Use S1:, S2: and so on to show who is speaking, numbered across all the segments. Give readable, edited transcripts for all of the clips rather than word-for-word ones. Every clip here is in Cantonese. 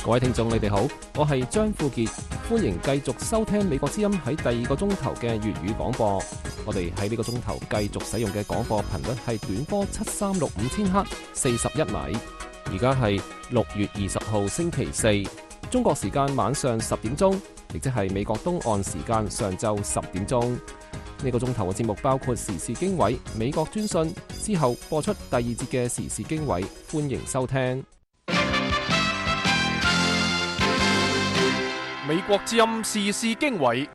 S1: 各位聽眾，你哋好，我係張富傑，歡迎繼續收聽美國之音喺第二個鐘頭嘅粵語廣播。我哋喺呢個鐘頭繼續使用嘅廣播頻率係短波7365千赫41米。而家係6月20號星期四，中國時間晚上10點鐘，亦即係美國東岸時間上晝10點鐘。呢個鐘頭嘅節目包括時事經緯、美國專訊，之後播出第二節嘅時事經緯，歡迎收聽。
S2: 美國之音時事經緯，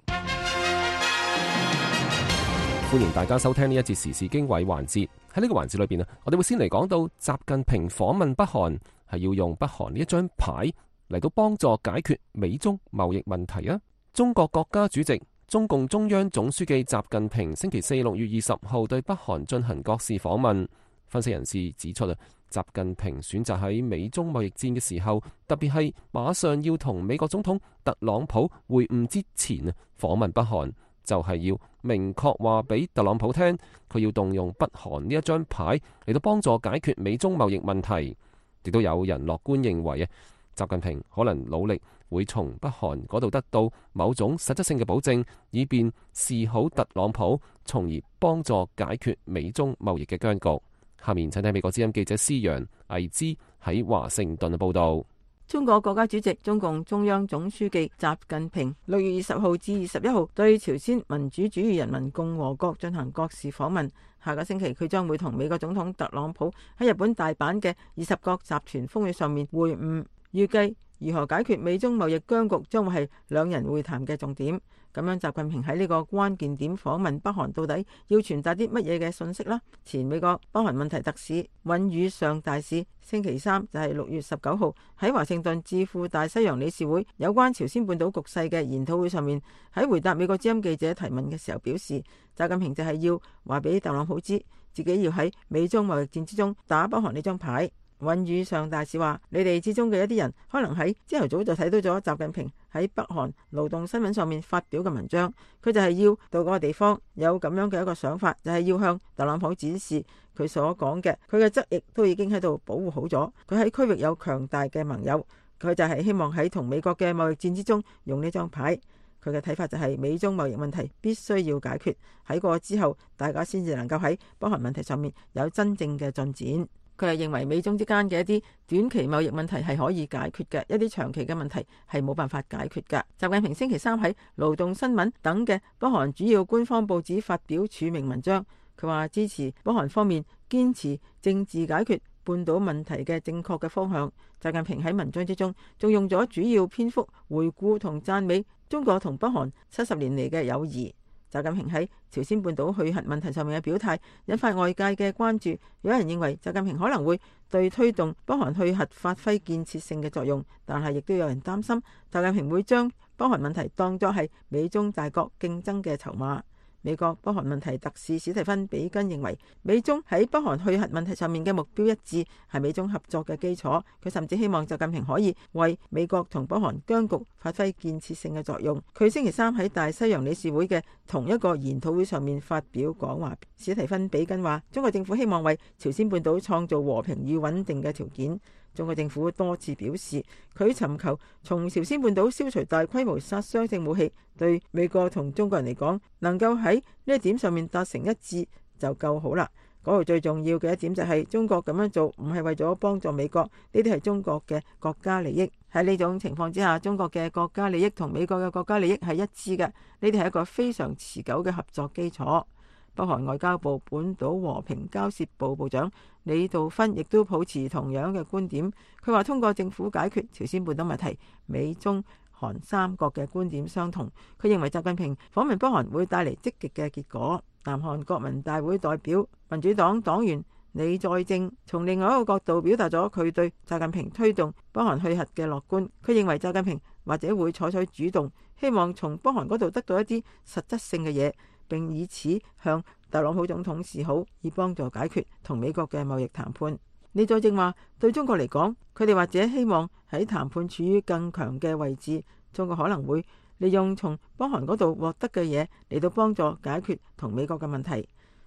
S1: 歡迎大家收聽呢一節時事經緯環節。喺呢個環節裏邊我哋會先嚟講到習近平訪問北韓，係要用北韓呢一張牌嚟到幫助解決美中貿易問題啊！中國國家主席、中共中央總書記習近平星期四6月20號對北韓進行國事訪問。分析人士指出習近平選擇喺美中貿易戰嘅時候，特別係馬上要同美國總統特朗普會晤之前訪問北韓，就係要明確話俾特朗普聽，佢要動用北韓呢一張牌嚟到幫助解決美中貿易問題。亦都有人樂觀認為習近平可能努力會從北韓嗰度得到某種實質性嘅保證，以便示好特朗普，從而幫助解決美中貿易嘅僵局。下面請睇美國之音記者施洋魏之喺華盛頓嘅報道。
S3: 中國國家主席、中共中央總書記習近平6月20號至21號對朝鮮民主主義人民共和國進行國事訪問。下個星期佢將會同美國總統特朗普喺日本大阪嘅20國集團峰會上面會晤，預計如何解決美中貿易僵局將會係兩人會談嘅重點。咁樣習近平喺呢個關鍵點訪問北韓，到底要傳達啲乜嘢嘅信息呢？前美國北韓問題特使尹宇尚大使星期三就係6月19號喺華盛頓智庫大西洋理事會有關朝鮮半島局勢嘅研討會上面，喺回答美國之音記者提問嘅時候表示，習近平就係要話俾特朗普知，自己要喺美中貿易戰之中打北韓呢張牌。尹宇尚大使話：你哋之中嘅一啲人可能喺朝頭早就睇到咗習近平喺北韓勞動新聞上面發表嘅文章，佢就係要到嗰個地方有咁樣嘅一個想法，就係要向特朗普展示佢所講嘅，佢嘅側翼都已經喺度保護好咗，佢喺區域有強大嘅盟友，佢就係希望喺同美國嘅貿易戰之中用呢張牌。佢嘅睇法就係美中貿易問題必須要解決，喺個之後大家先至能夠喺北韓問題上面有真正嘅進展。佢係認為美中之間嘅一啲短期貿易問題係可以解決嘅，一啲長期嘅問題係冇辦法解決嘅。習近平星期三喺勞動新聞等嘅北韓主要官方報紙發表署名文章，佢話支持北韓方面堅持政治解決半島問題嘅正確嘅方向。習近平喺文章之中仲用咗主要篇幅回顧同讚美中國同北韓70年嚟嘅友誼。習近平喺朝鮮半島去核問題上面嘅表態引發外界嘅關注，有人認為習近平可能會對推動北韓去核發揮建設性嘅作用，但係亦都有人擔心習近平會將北韓問題當作係美中大國競爭嘅籌碼。美國北韓問題特使史蒂芬比根認為，美中喺北韓去核問題上面嘅目標一致，係美中合作嘅基礎。佢甚至希望習近平可以為美國同北韓僵局發揮建設性嘅作用。佢星期三喺大西洋理事會嘅同一個研討會上面發表講話。史蒂芬比根話，中國政府希望為朝鮮半島創造和平與穩定嘅條件。中國政府多次表示，佢尋求從朝鮮半島消除大規模殺傷性武器，對美國同中國人嚟講，能夠喺呢一點上面達成一致就夠好啦。嗰度最重要嘅一點就係中國咁樣做唔係為咗幫助美國，呢啲係中國嘅國家利益。喺呢種情況之下，中國嘅國家利益同美國嘅國家利益係一致嘅，呢啲係一個非常持久嘅合作基礎。北韓外交部本島和平交涉部部長李道勳亦都抱持同樣嘅觀點。佢話通過政府解決朝鮮半島問題，美中韓三國嘅觀點相同。佢認為習近平訪問北韓會帶嚟積極嘅結果。南韓國民大會代表民主黨黨員李在正從另外一個角度表達咗佢對習近平推動北韓去核嘅樂觀。佢認為習近平或者會採取主動，希望從北韓嗰度得到一啲實質性嘅嘢，並以此向特朗普總統示好，以幫助解決同美國嘅貿易談判。李在正話，對中國嚟講，佢哋或者希望喺談判處於更強嘅位置，中國可能會利用從北韓嗰度獲得嘅嘢嚟到幫助解決同美國嘅問題。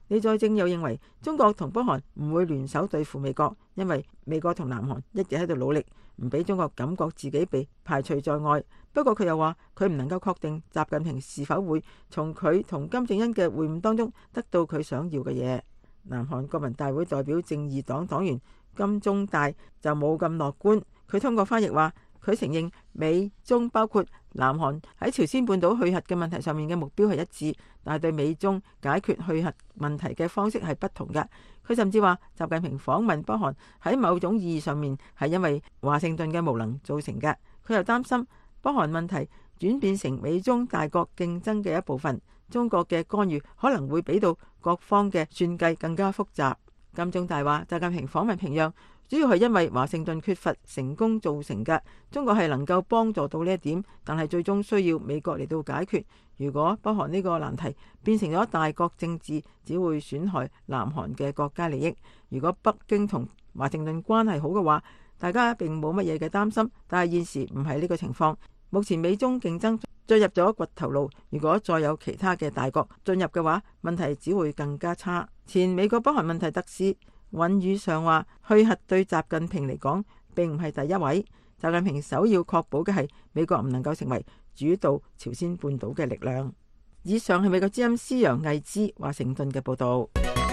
S3: 李在正又認為中國同北韓唔會聯手對付美國，因為美國同南韓一直喺度努力，唔俾中國感覺自己被排除在外。不過佢又話佢唔能夠確定習近平是否會從佢同金正恩嘅會晤當中得到佢想要嘅嘢。南韓國民大會代表正義黨黨員金鐘大就冇咁樂觀，佢通過翻譯話，佢承認美中包括南韓喺朝鮮半島去核嘅問題上面嘅目標係一致，但係對美中解決去核問題嘅方式係不同嘅。佢甚至話習近平訪問北韓喺某種意義上面係因為華盛頓嘅無能造成嘅。佢又擔心北韓問題轉變成美中大國競爭嘅一部分，中國嘅干預可能會俾到各方嘅算計更加複雜。金鐘大話習近平訪問平壤主要係因為華盛頓缺乏成功造成嘅，中國係能夠幫助到呢一點，但係最終需要美國嚟到解決。如果北韓呢個難題變成咗大國政治，只會損害南韓嘅國家利益。如果北京同華盛頓關係好嘅話，大家並冇乜嘢嘅擔心，但係現時唔係呢個情況。目前美中競爭進入咗掘頭路，如果再有其他嘅大國進入嘅話，問題只會更加差。前美國北韓問題特使尹宇尚話，去核對習近平嚟講並唔係第一位，習近平首要確保嘅係美國唔能夠成為主導朝鮮半島嘅力量。以上係美國之音施洋毅之華盛頓嘅報道。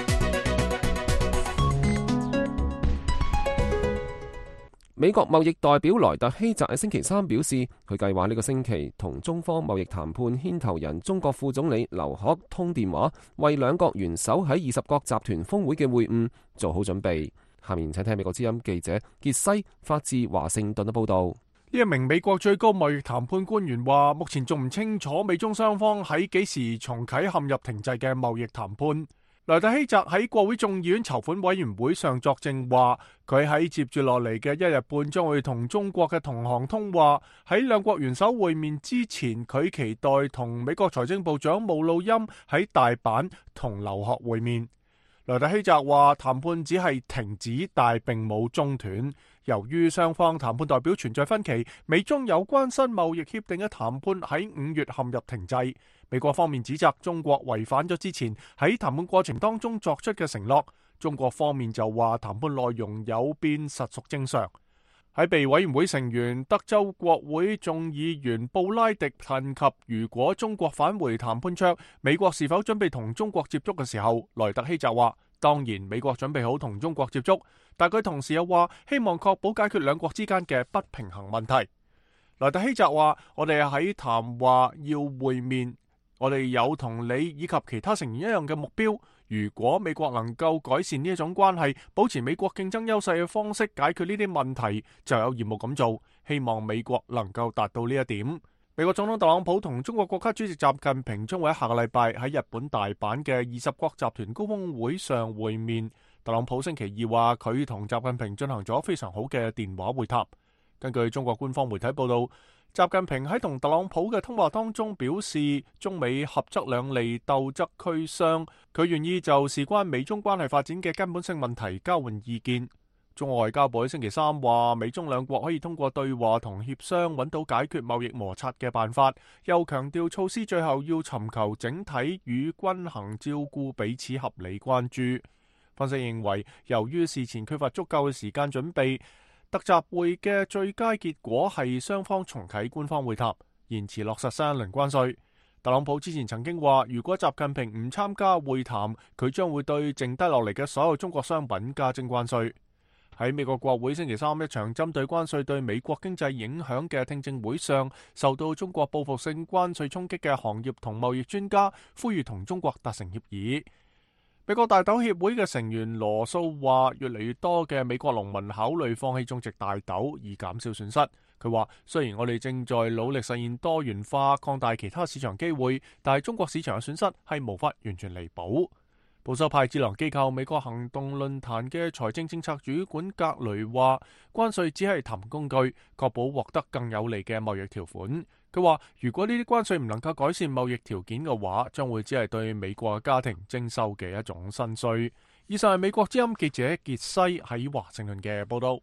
S1: 美國貿易代表萊特希澤喺星期三表示，佢計劃呢個星期同中方貿易談判牽頭人中國副總理劉鶴通電話，為兩國元首喺20國集團峰會嘅會晤做好準備。下面請聽美國之音記者傑西發自華盛頓嘅報道。
S2: 呢一名美國最高貿易談判官員話，目前仲唔清楚美中雙方喺幾時重啟陷入停滯嘅貿易談判。萊特希澤喺國會眾議院籌款委員會上作證話，佢喺接住落嚟嘅1日半將會同中國嘅同行通話。喺兩國元首會面之前，佢期待同美國財政部長姆努欽喺大阪同劉鶴會面。萊特希澤話，談判只係停止，但並冇中斷。由於雙方談判代表存在分歧，美中有關新貿易協定嘅談判喺5月陷入停滯。美國方面指責中國違反咗之前喺談判過程當中作出嘅承諾，中國方面就話談判內容有變，實屬正常。喺被委員會成員德州國會眾議員布拉迪問及如果中國返回談判桌，美國是否準備同中國接觸嘅時候，萊特希澤話，當然美國準備好同中國接觸，但佢同時又話希望確保解決兩國之間嘅不平衡問題。萊特希澤話，我哋喺談話要會面，我哋有同你以及其他成員一樣嘅目標。如果美國能夠改善呢一種關係，保持美國競爭優勢嘅方式解決呢啲問題，就有義務咁做。希望美國能夠達到呢一點。美國總統特朗普同中國國家主席習近平將會喺下個禮拜喺日本大阪嘅20國集團高峰會上會面。特朗普星期二話佢同習近平進行咗非常好嘅電話會談。根據中國官方媒體報道，習近平喺同特朗普嘅通話當中表示，中美合則兩利，鬥則俱傷。佢願意就事關美中關係發展嘅根本性問題交換意見。中國外交部喺星期三話，美中兩國可以通過對話同協商揾到解決貿易摩擦嘅辦法，又強調措施最後要尋求整體與均衡照顧彼此合理關注。分析認為，由於事前缺乏足夠嘅時間準備，特集會嘅最佳結果係雙方重啟官方會談，延遲落實新一輪關稅。特朗普之前曾經話，如果習近平唔參加會談，佢將會對剩低落嚟嘅所有中國商品加徵關稅。喺美國國會星期三一場針對關稅對美國經濟影響嘅聽證會上，受到中國報復性關稅衝擊嘅行業同貿易專家呼籲同中國達成協議。美國大豆協會嘅成員羅素話，越嚟越多嘅美國農民考慮放棄種植大豆以減少損失。佢話，雖然我哋正在努力實現多元化，擴大其他市場機會，但係中國市場嘅損失係無法完全彌補。保守派智囊機構美國行動論壇嘅財政政策主管格雷話，關稅只係談工具，確保獲得更有利嘅貿易條款。佢話，如果呢啲關稅唔能夠改善貿易條件嘅話，將會只係對美國嘅家庭徵收嘅一種新稅。以上係美國之音記者傑西喺華盛頓嘅報道。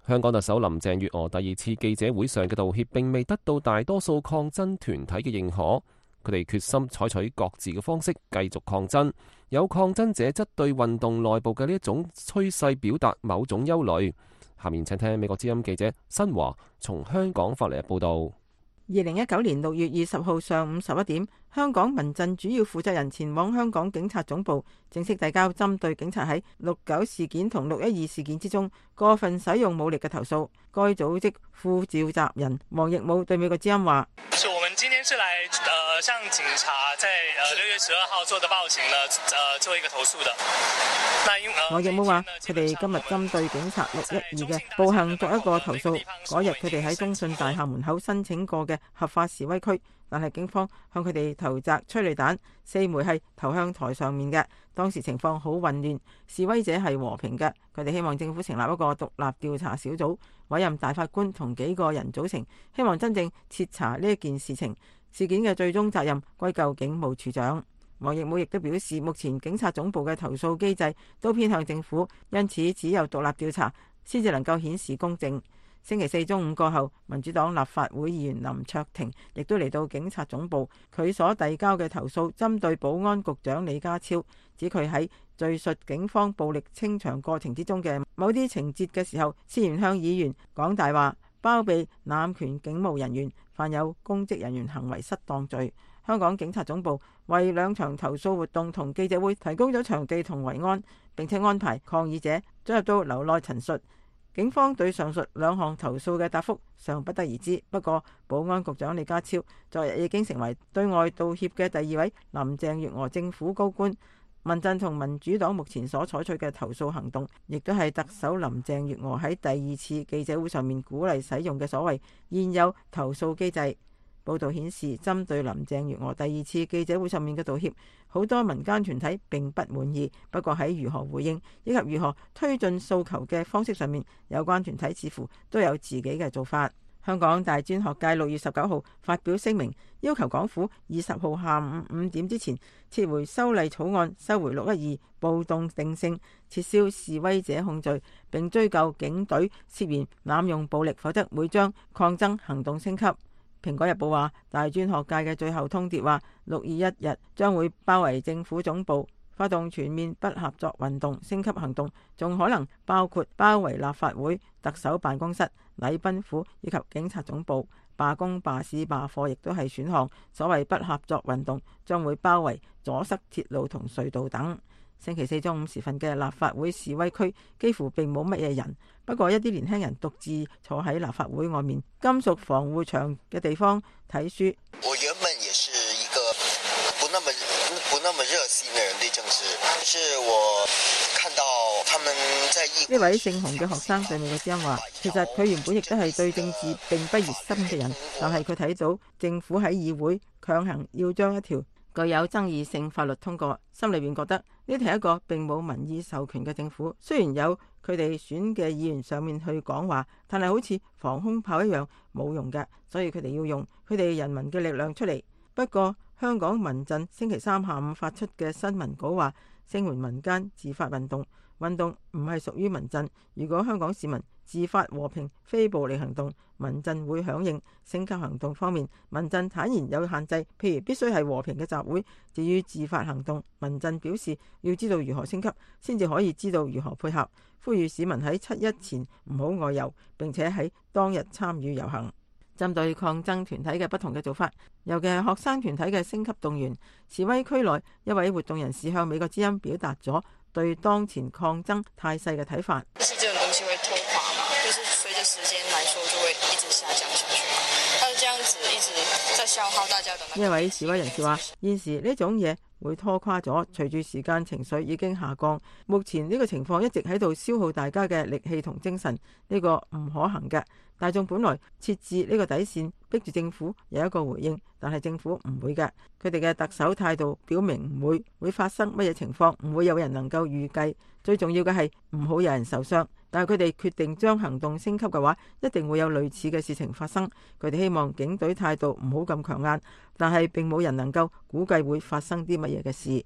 S1: 香港特首林鄭月娥第二次記者會上嘅道歉並未得到大多數抗爭團體嘅認可，佢哋決心採取各自嘅方式繼續抗爭。有抗爭者則對運動內部嘅呢一種趨勢表達某種憂慮。下面請聽美國之音記者新華從香港發嚟嘅報導。
S3: 2019年6月20號上午11點，香港民陣主要負責人前往香港警察總部，正式遞交針對警察喺69事件同612事件之中過分使用武力嘅投訴。該組織副召集人黃奕武對美國之音話：
S4: 我們今天是來向警察在6月12號做的報警呢，做一個投訴的。
S3: 黃奕武話：佢哋今日針對警察612嘅暴行作一個投訴。嗰日佢哋喺中信大廈門口申請過嘅合法示威區，但係警方向佢哋投擲催淚彈，4枚係投向台上面嘅。當時情況好混亂，示威者係和平嘅。佢哋希望政府成立一個獨立調查小組，委任大法官同幾個人組成，希望真正徹查呢一件事情。事件嘅最終責任歸咎警務處長。黃奕武亦都表示，目前警察總部嘅投訴機制都偏向政府，因此只有獨立調查先至能夠顯示公正。星期四中午過後，民主黨立法會議員林卓廷亦都嚟到警察總部，佢所遞交嘅投訴針對保安局長李家超，指佢喺敘述警方暴力清場過程之中嘅某啲情節嘅時候，涉嫌向議員講大話，包庇濫權警務人員，犯有公職人員行為失當罪。香港警察總部為兩場投訴活動同記者會提供咗場地同維安，並且安排抗議者進入到樓內陳述。警方對上述兩項投訴嘅答覆尚不得而知。不過，保安局長李家超昨日已經成為對外道歉嘅第二位林鄭月娥政府高官。民陣同民主黨目前所採取嘅投訴行動，亦都係特首林鄭月娥喺第二次記者會上面鼓勵使用嘅所謂現有投訴機制。報道顯示，針對林鄭月娥第二次記者會上面嘅道歉，好多民間團體並不滿意。不過喺如何回應以及如何推進訴求嘅方式上面，有關團體似乎都有自己嘅做法。香港大專學界6月19號發表聲明，要求港府20號下午5點之前撤回修例草案，收回612暴動定性，撤銷示威者控罪，並追究警隊涉嫌濫用暴力，否則會將抗爭行動升級。蘋果日報話，大專學界嘅最後通牒話，621日將會包圍政府總部，發動全面不合作運動，升級行動仲可能包括包圍立法會、特首辦公室、禮賓府以及警察總部。罷工、罷市、罷課亦都係選項。所謂不合作運動將會包圍、阻塞鐵路同隧道等。星期四中午時分嘅立法會示威區幾乎並冇乜嘢人，不過一啲年輕人獨自坐喺立法會外面金屬防護牆嘅地方睇書。
S5: 我原本也是一個不那麼熱心嘅人對政治，但是我看到他們在議會。
S3: 呢位姓洪嘅學生對美國之音話，其實佢原本亦都係對政治並不熱心嘅人，但係佢睇到政府喺議會強行要將一條具有爭議性法律通過，心裏邊覺得呢係一個並冇民意授權嘅政府。雖然有佢哋選嘅議員上面去講話，但係好似防空炮一樣冇用嘅，所以佢哋要用佢哋人民嘅力量出嚟。不過香港民陣星期三下午發出嘅新聞稿話，聲援民間自發運動，運動唔係屬於民陣。如果香港市民自發和平非暴力行動，民陣會響應。升級行動方面，民陣坦言有限制，譬如必須係和平嘅集會。至於自發行動，民陣表示要知道如何升級，先至可以知道如何配合。呼籲市民喺7·1前唔好外遊，並且喺當日參與遊行。針對抗爭團體嘅不同嘅做法，尤其係學生團體嘅升級動員，示威區內一位活動人士向美國之音表達咗對當前抗爭態勢嘅睇法。
S6: 是這種東西會拖垮嘛？就是隨着時間來說，就會一直下降下去嘛。但是這樣子一直在消耗大家的。
S3: 呢位示威人士話：現時呢種嘢會拖垮咗，隨住時間情緒已經下降。目前呢個情況一直喺度消耗大家嘅力氣同精神，呢個唔可行嘅。大眾本來設置呢個底線，逼住政府有一個回應，但係政府唔會嘅。佢哋嘅特首態度表明唔會發生乜嘢情況，唔會有人能夠預計。最重要嘅係唔好有人受傷。但係佢哋決定將行動升級嘅話，一定會有類似嘅事情發生。佢哋希望警隊態度唔好咁強硬，但係並冇人能夠估計會發生啲乜嘢嘅事。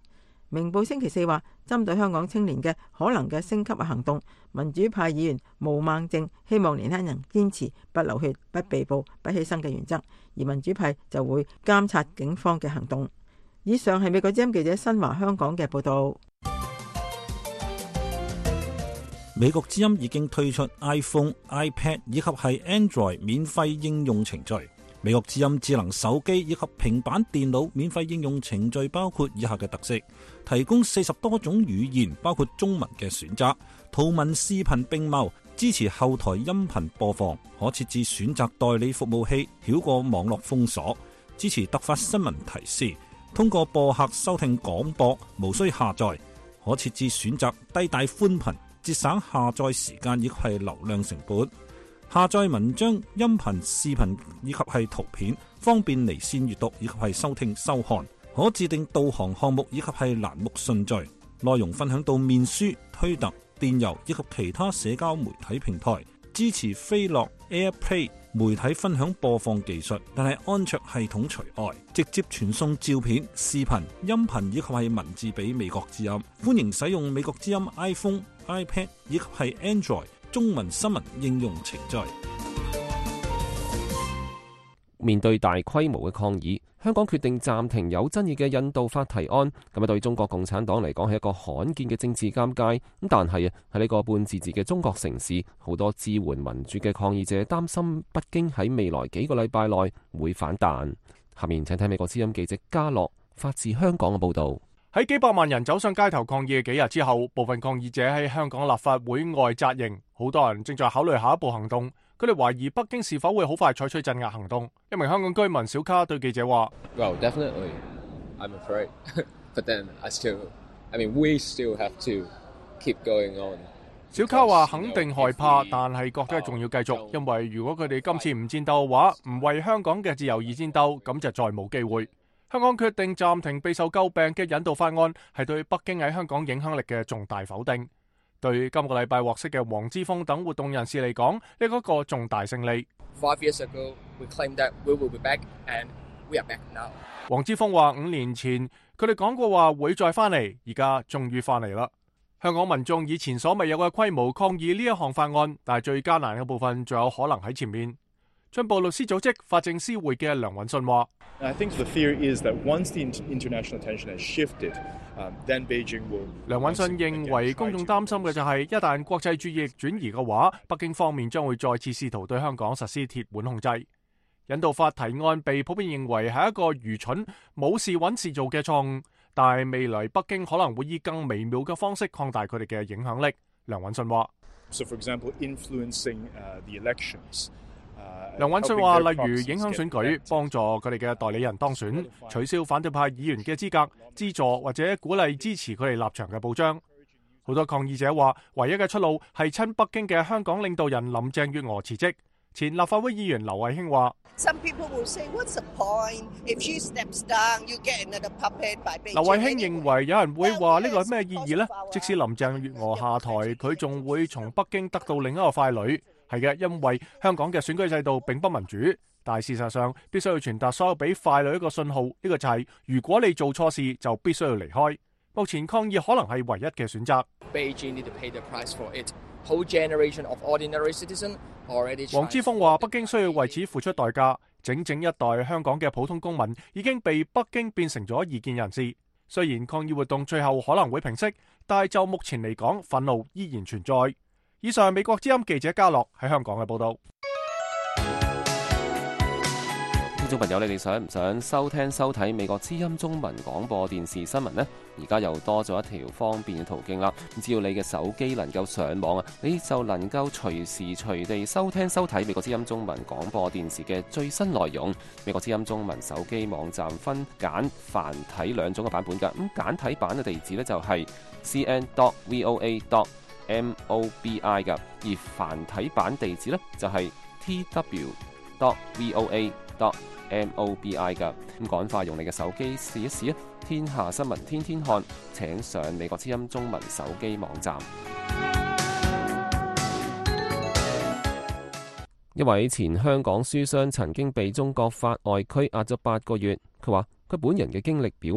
S3: 明報星期四話，針對香港青年嘅可能嘅升級行動，民主派議員毛孟靜希望年輕人堅持不流血、不被捕、不犧牲嘅原則，而民主派就會監察警方嘅行動。以上係美國之音記者新華香港嘅報導。
S7: 美國之音已經推出 iPhone、iPad 以及係 Android 免費應用程序。美國之音智能手機以及平板電腦免費應用程序包括以下嘅特色：提供40多種語言，包括中文嘅選擇，圖文視頻並茂，支持後台音頻播放，可設置選擇代理服務器，繞過網絡封鎖，支持突發新聞提示，通過播客收聽廣播，無需下載，可設置選擇低帶寬頻，節省下載時間以及係流量成本。下載文章、音頻、視頻以及係圖片，方便離線閱讀以及係收聽收看。可自定導航項目以及係欄目順序。內容分享到面書、推特、電郵以及其他社交媒體平台。支持飛樂 AirPlay 媒體分享播放技術，但係安卓系統除外。直接傳送照片、視頻、音頻以及係文字俾美國之音。歡迎使用美國之音 iPhone、iPad 以及係 Android中文新聞應用程序。
S1: 面對大規模嘅抗議，香港決定暫停有爭議嘅印度法提案，咁對中國共產黨嚟講係一個罕見嘅政治尷尬。咁但係喺呢個半自治嘅中國城市，好多支援民主嘅抗議者擔心北京喺未來幾個禮拜內會反彈。下面請睇美國之音記者嘉樂發自香港嘅報導。
S2: 喺幾百萬人走上街頭抗議嘅幾日之後，部分抗議者喺香港立法會外紮營，好多人正在考慮下一步行動。佢哋懷疑北京是否會好快採取鎮壓行動。一名香港居民小卡對記者話
S8: ：Well, definitely, I'm afraid, but then we still have to keep going on.
S2: 小卡話肯定害怕，但係覺得仲要繼續，因為如果佢哋今次唔戰鬥嘅話，唔為香港嘅自由而戰鬥，咁就再冇機會。香港決定暫停備受詬病嘅引渡法案，係對北京喺香港影響力嘅重大否定。對今個禮拜獲釋嘅黃之鋒等活動人士嚟講，呢個一個重大勝利。
S8: 5 years ago, we claimed that we will be back, and we are back now.
S2: 黃之鋒話：5年前佢哋講過話會再翻嚟，而家終於翻嚟啦。香港民眾以前所未有嘅規模抗議呢一項法案，但係最艱難嘅部分仲有可能喺前面。進步律師組織法政司會嘅梁允信話
S9: ：I think the fear is that once the international attention has shifted, then Beijing will.
S2: 梁允信認為公眾擔心嘅就係一旦國際注意力轉移嘅話，北京方面將會再次試圖對香港實施鐵腕控制。引渡法提案被普遍認為係一個愚蠢、冇事揾事做嘅錯誤，但係未來北京可能會以更微妙嘅方式擴大佢哋嘅影響力。梁允信話
S9: ：So for example, influencing the elections.
S2: 梁允信話，例如影響選舉，幫助佢哋嘅代理人當選，取消反對派議員嘅資格，資助或者鼓勵支持佢哋立場嘅報章。好多抗議者話，唯一嘅出路係親北京嘅香港領導人林鄭月娥辭職。前立法會議員劉慧卿話：劉慧卿認為有人會話呢個係咩意義呢？即使林鄭月娥下台，佢仲會從北京得到另一個傀儡。係嘅，因為香港嘅選舉制度並不民主，但係事實上必須要傳達所有俾傀儡一個信號，呢個就係如果你做錯事就必須要離開。目前抗議可能係唯一嘅選擇。黃之鋒話：北京需要為此付出代價，整整一代香港嘅普通公民已經被北京變成咗異見人士。雖然抗議活動最後可能會平息，但係就目前嚟講，憤怒依然存在。以上係美國之音記者嘉樂喺香港嘅報道。
S1: 聽眾朋友，你哋想唔想收聽收睇美國之音中文廣播電視新聞呢？而家又多咗一條方便嘅途徑啦。只要你嘅手機能夠上網啊，你就能夠隨時隨地收聽收睇美國之音中文廣播電視嘅最新內容。美國之音中文手機網站分簡繁體兩種嘅版本㗎。咁簡體版嘅地址呢，就係 cn.voa.mobi 㗎，而繁體版地址呢，就係 tw.voa.mobi 㗎。咁趕快用你嘅手機試一試啊！天下新聞天天看，請上美國之音中文手機網站。一位前香港書商曾經被中國法外拘押咗8個月，佢話佢本人嘅經歷表明，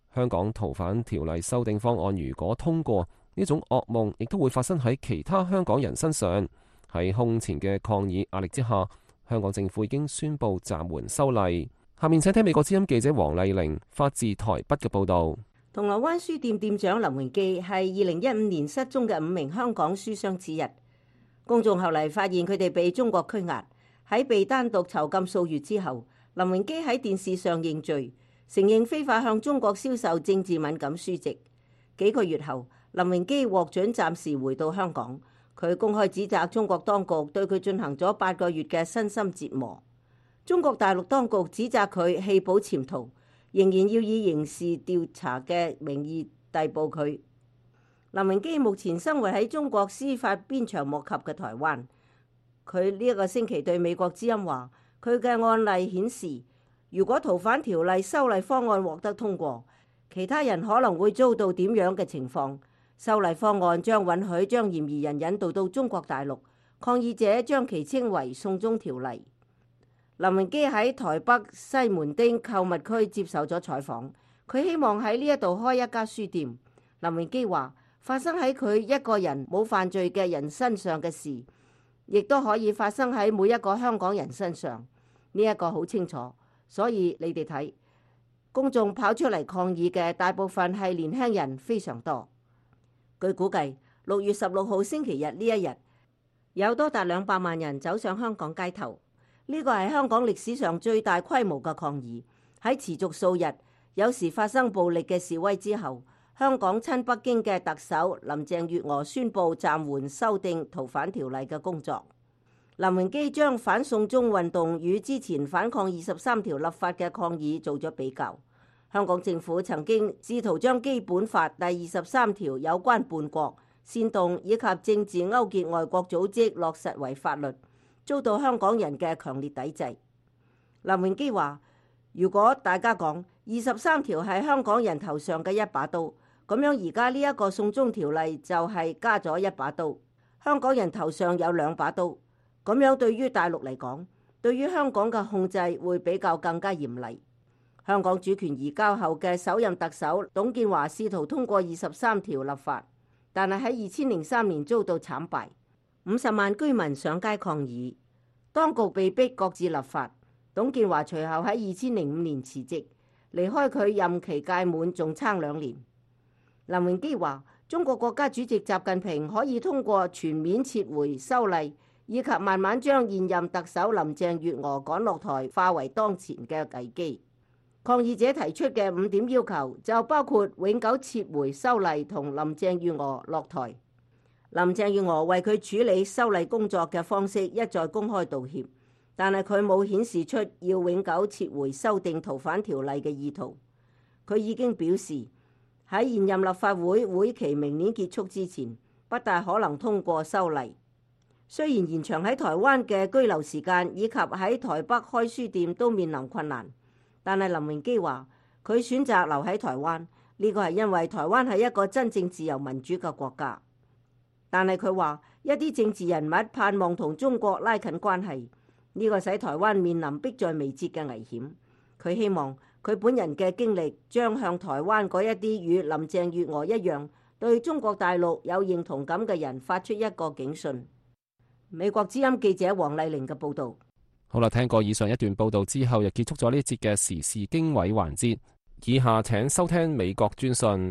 S1: 香港逃犯條例修訂方案如果通過，呢種噩夢亦都會發生喺其他香港人身上。喺空前嘅抗議壓力之下，香港政府已經宣布暫緩修例。下面請聽美國之音記者黃麗玲發自台北嘅報導。
S10: 銅鑼灣書店店長林榮基係2015年失蹤嘅5名香港書商之一。公眾後嚟發現佢哋被中國拘押，喺被單獨囚禁數月之後，林榮基喺電視上認罪，承認非法向中國銷售政治敏感書籍。幾個月後，林榮基獲准暫時回到香港。佢公開指責中國當局對佢進行咗8個月嘅身心折磨。中國大陸當局指責佢棄保潛逃，仍然要以刑事調查嘅名義逮捕佢。林榮基目前生活喺中國司法鞭長莫及嘅台灣。佢呢一個星期對美國之音話，佢嘅案例顯示，如果逃犯條例修例方案獲得通過，其他人可能會遭到點樣嘅情況。修例方案將允許將嫌疑人引渡到中國大陸，抗議者將其稱為送中條例。林榮基喺台北西門町購物區接受咗採訪，佢希望喺呢一度開一家書店。林榮基話，發生喺佢一個人冇犯罪嘅人身上嘅事，亦都可以發生喺每一個香港人身上。呢一個好清楚，所以你哋睇，公眾跑出嚟抗議嘅大部分係年輕人，非常多。據估計，6月16號星期日呢一日，有多達200萬人走上香港街頭。呢個係香港歷史上最大規模嘅抗議。喺持續數日，有時發生暴力嘅示威之後，香港親北京嘅特首林鄭月娥宣布暫緩修訂逃犯條例嘅工作。林榮基將反送中運動與之前反抗23條立法嘅抗議做咗比較。香港政府曾經試圖將基本法第23條有關叛國、煽動以及政治勾結外國組織落實為法律，遭到香港人嘅強烈抵制。林榮基話，如果大家講23條係香港人頭上嘅一把刀，咁樣而家呢一個送中條例就係加咗一把刀，香港人頭上有2把刀。咁樣對於大陸嚟講，對於香港嘅控制會比較更加嚴厲。香港主權移交後嘅首任特首董建華試圖通過23條立法，但係喺2003年遭到慘敗，50萬居民上街抗議，當局被逼擱置立法。董建華隨後喺2005年辭職，離開佢任期屆滿仲差2年。林榮基話，中國國家主席習近平可以通過全面撤回修例，以及慢慢將現任特首林鄭月娥趕落台，化為當前嘅危機。抗議者提出嘅5點要求就包括永久撤回修例同林鄭月娥落台。林鄭月娥為佢處理修例工作嘅方式一再公開道歉，但係佢冇顯示出要永久撤回修訂逃犯條例嘅意圖。佢已經表示喺現任立法會會期明年結束之前，不大可能通過修例。雖然延長喺台灣嘅居留時間以及喺台北開書店都面臨困難，但係林榮基話佢選擇留喺台灣，呢個係因為台灣係一個真正自由民主嘅國家。但係佢話一啲政治人物盼望同中國拉近關係，呢個使台灣面臨迫在眉睫嘅危險。佢希望佢本人嘅經歷將向台灣嗰一啲與林鄭月娥一樣對中國大陸有認同感嘅人發出一個警訊。美國之音記者黃麗玲嘅報導。
S1: 好啦，聽過以上一段報導之後，又結束咗呢一節嘅時事經緯環節。以下請收聽美國專訊。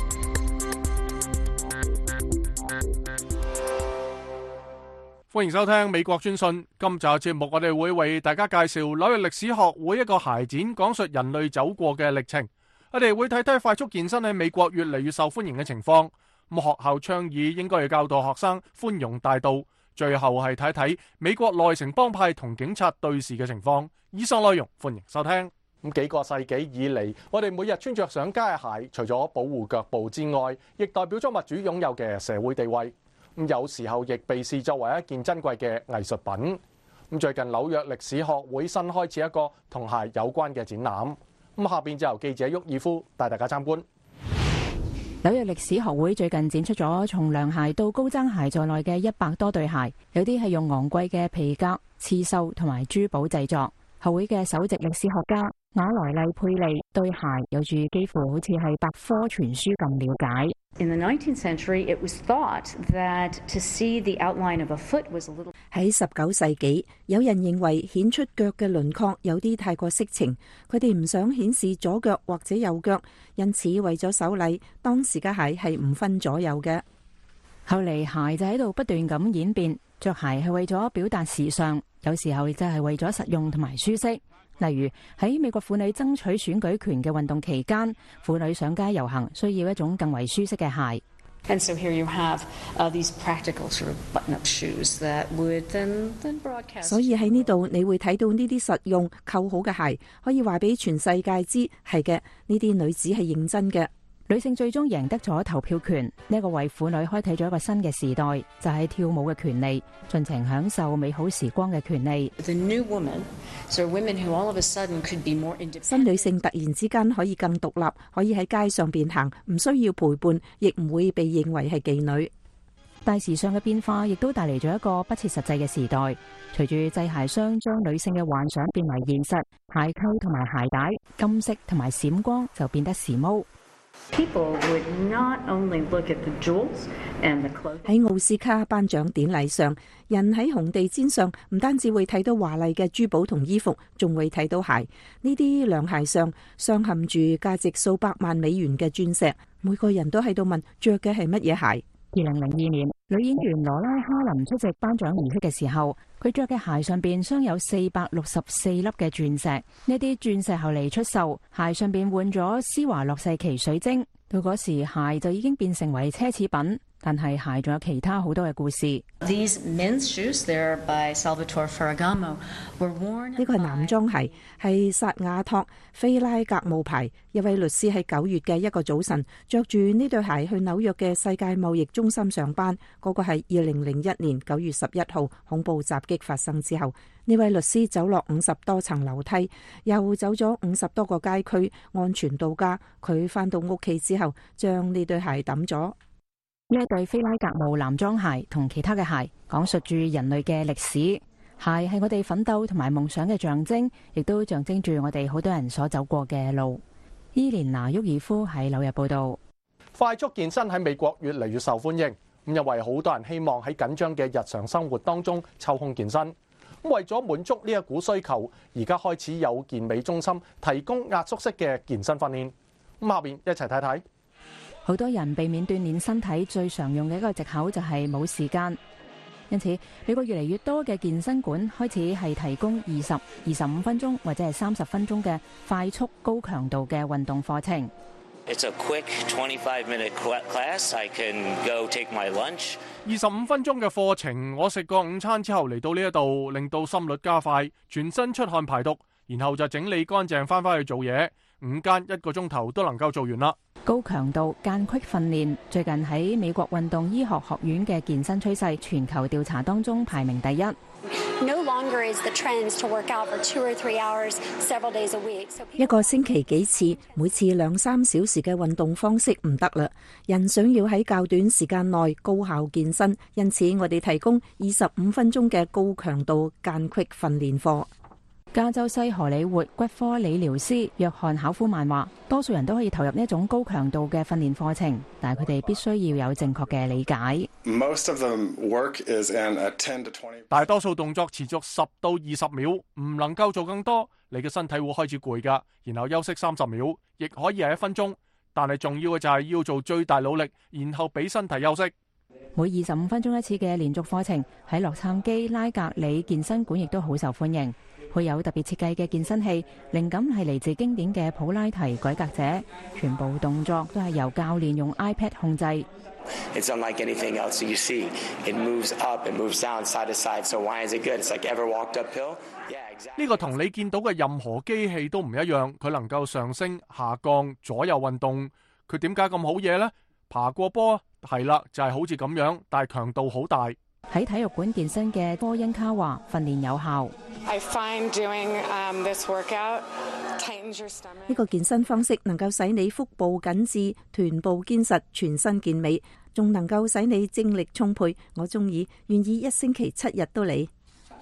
S2: 歡迎收聽美國專訊。今集節目我哋會為大家介紹紐約歷史學會一個鞋展，講述人類走過嘅歷程。我哋會睇睇快速健身喺美國越嚟越受歡迎嘅情況。咁學校倡議應該要教導學生寬容大度。最後係睇睇美國內城幫派同警察對峙嘅情況。以上內容歡迎收聽。咁幾個世紀以嚟，我哋每日穿着上街嘅鞋，除咗保護腳部之外，亦代表咗物主擁有嘅社會地位。咁有時候亦被視作為一件珍貴嘅藝術品。咁最近紐約歷史學會新開始一個同鞋有關嘅展覽。咁下邊就由記者沃爾夫帶大家參觀。
S11: 紐約歷史學會最近展出咗從涼鞋到高踭鞋在內嘅100多對鞋，有啲係用昂貴嘅皮革、刺繡同埋珠寶製作。學會嘅首席歷史學家馬來麗佩利對鞋有住幾乎好似係百科全書咁了解。
S12: In the 19th century, it was thought that to see the outline of a foot was a little.
S13: 喺19世紀，有人認為顯出腳嘅輪廓有啲太過色情，佢哋唔想顯示左腳或者右腳，因此為咗守禮，當時嘅鞋係唔分左右嘅。
S11: 後嚟鞋就喺度不斷咁演變，着鞋係為咗表達時尚，有時候就係為咗實用同埋舒適。例如喺美國婦女爭取選舉權嘅運動期間，婦女上街遊行需要一種更為舒適嘅鞋。
S12: And so here you have these practical sort of button-up shoes that would then broadcast.
S13: 所以喺呢度你會睇到呢啲實用扣好嘅鞋，可以話俾全世界知，係嘅，呢啲女子係認真嘅。
S11: 女性最終贏得咗投票權，呢個為婦女開啟咗一個新嘅時代，就係跳舞嘅權利，盡情享受美好時光嘅權利。
S12: The new woman, so women who all of a sudden could be more independent.
S13: 新女性突然之間可以更獨立，可以喺街上邊行，唔需要陪伴，亦唔會被認為係妓女。
S11: 大時尚嘅變化亦都帶嚟咗一個不切實際嘅時代。隨住製鞋商將女性嘅幻想變為現實，鞋扣同埋鞋帶、金色同埋閃光就變得時髦。
S12: People would not only look at the jewels and the clothes.
S13: 喺奧斯卡頒獎典禮上，人喺紅地毯上唔單止會睇到華麗嘅珠寶同衣服，仲會睇到鞋。呢啲涼鞋上鑲嵌住價值數百萬美元嘅鑽石，每個人都喺度問着嘅係乜嘢鞋。
S11: 2002年，女演員羅拉哈林出席頒獎儀式嘅時候，佢着嘅鞋上邊鑲有464粒嘅鑽石。呢啲鑽石後嚟出售，鞋上邊換咗施華洛世奇水晶。到嗰時，鞋就已經變成為奢侈品。但係鞋仲有其他好多嘅故事。
S12: These men's shoes, they're by Salvatore Ferragamo, were worn.
S13: 呢個係男裝鞋，係薩亞托菲拉格姆牌。一位律師喺9月嘅一個早晨，着住呢對鞋去紐約嘅世界貿易中心上班。嗰個係2001年9月11號恐怖襲擊發生之後，呢位律師走落50多層樓梯，又走咗50多個街區，安全到家。佢返到屋企之後，將呢對鞋抌咗。
S11: 呢一對菲拉格慕男裝鞋同其他嘅鞋，講述住人類嘅歷史。鞋係我哋奮鬥同埋夢想嘅象徵，亦都象徵住我哋好多人所走過嘅路。伊蓮娜沃爾夫喺紐約報道。
S2: 快速健身喺美國越嚟越受歡迎，咁因為好多人希望喺緊張嘅日常生活當中抽空健身。咁為咗滿足呢一股需求，而家開始有健美中心提供壓縮式嘅健身訓練。咁下邊一齊睇睇。
S11: 好多人避免鍛鍊身體最常用嘅一個藉口就係冇時間，因此美國越嚟越多嘅健身館開始係提供20、25分鐘或者係30分鐘嘅快速高強度嘅運動課程。
S14: It's a quick 25-minute class. I can go take my lunch.
S2: 25分鐘嘅課程，我食過午餐之後嚟到呢一度，令到心率加快，全身出汗排毒，然後就整理乾淨翻返去做嘢。午間1個鐘頭都能夠做完啦。
S11: 高強度間隙訓練最近喺美國運動醫學學院嘅健身趨勢全球調查當中排名第一。
S15: No longer is the trend to work out for 2 or 3 hours several days a week.
S13: 一個星期幾次，每次2-3小時嘅運動方式唔得啦。人想要喺較短時間內高效健身，因此我哋提供25分鐘嘅高強度間隙訓練課。
S11: 加州西荷里活骨科理療師約翰考夫曼話，多數人都可以投入呢一種高強度嘅訓練課程，但係佢哋必須要有正確嘅理解。
S16: Most of them work is in a 10 to 20.
S2: 大多數動作持續10到20秒，唔能夠做更多，你嘅身體會開始攰㗎，然後休息30秒，亦可以係1分鐘。但係重要嘅就係要做最大努力，然後俾身體休息。
S11: 每25分鐘一次嘅連續課程喺洛杉磯拉格里健身館亦都好受歡迎。會有特別設計嘅健身器，靈感係嚟自經典嘅普拉提改革者，全部動作都係由教練用 iPad 控制。
S14: It's unlike anything else you see. It moves up, it moves down, side to side. So why is it good? It's like ever walked uphill? Yeah, exactly.
S2: 呢個同你見到嘅任何機器都唔一樣，佢能夠上升、下降、左右運動。佢點解咁好嘢呢？爬過坡係啦，就係好似咁樣，但係強度好大。
S11: 喺體育館健身嘅科恩卡話訓練有效。
S17: I find doing this workout tightens your stomach.
S13: 呢個健身方式能夠使你腹部緊緻、臀部堅實、全身健美，仲能夠使你精力充沛。我中意，願意1星期7日都嚟。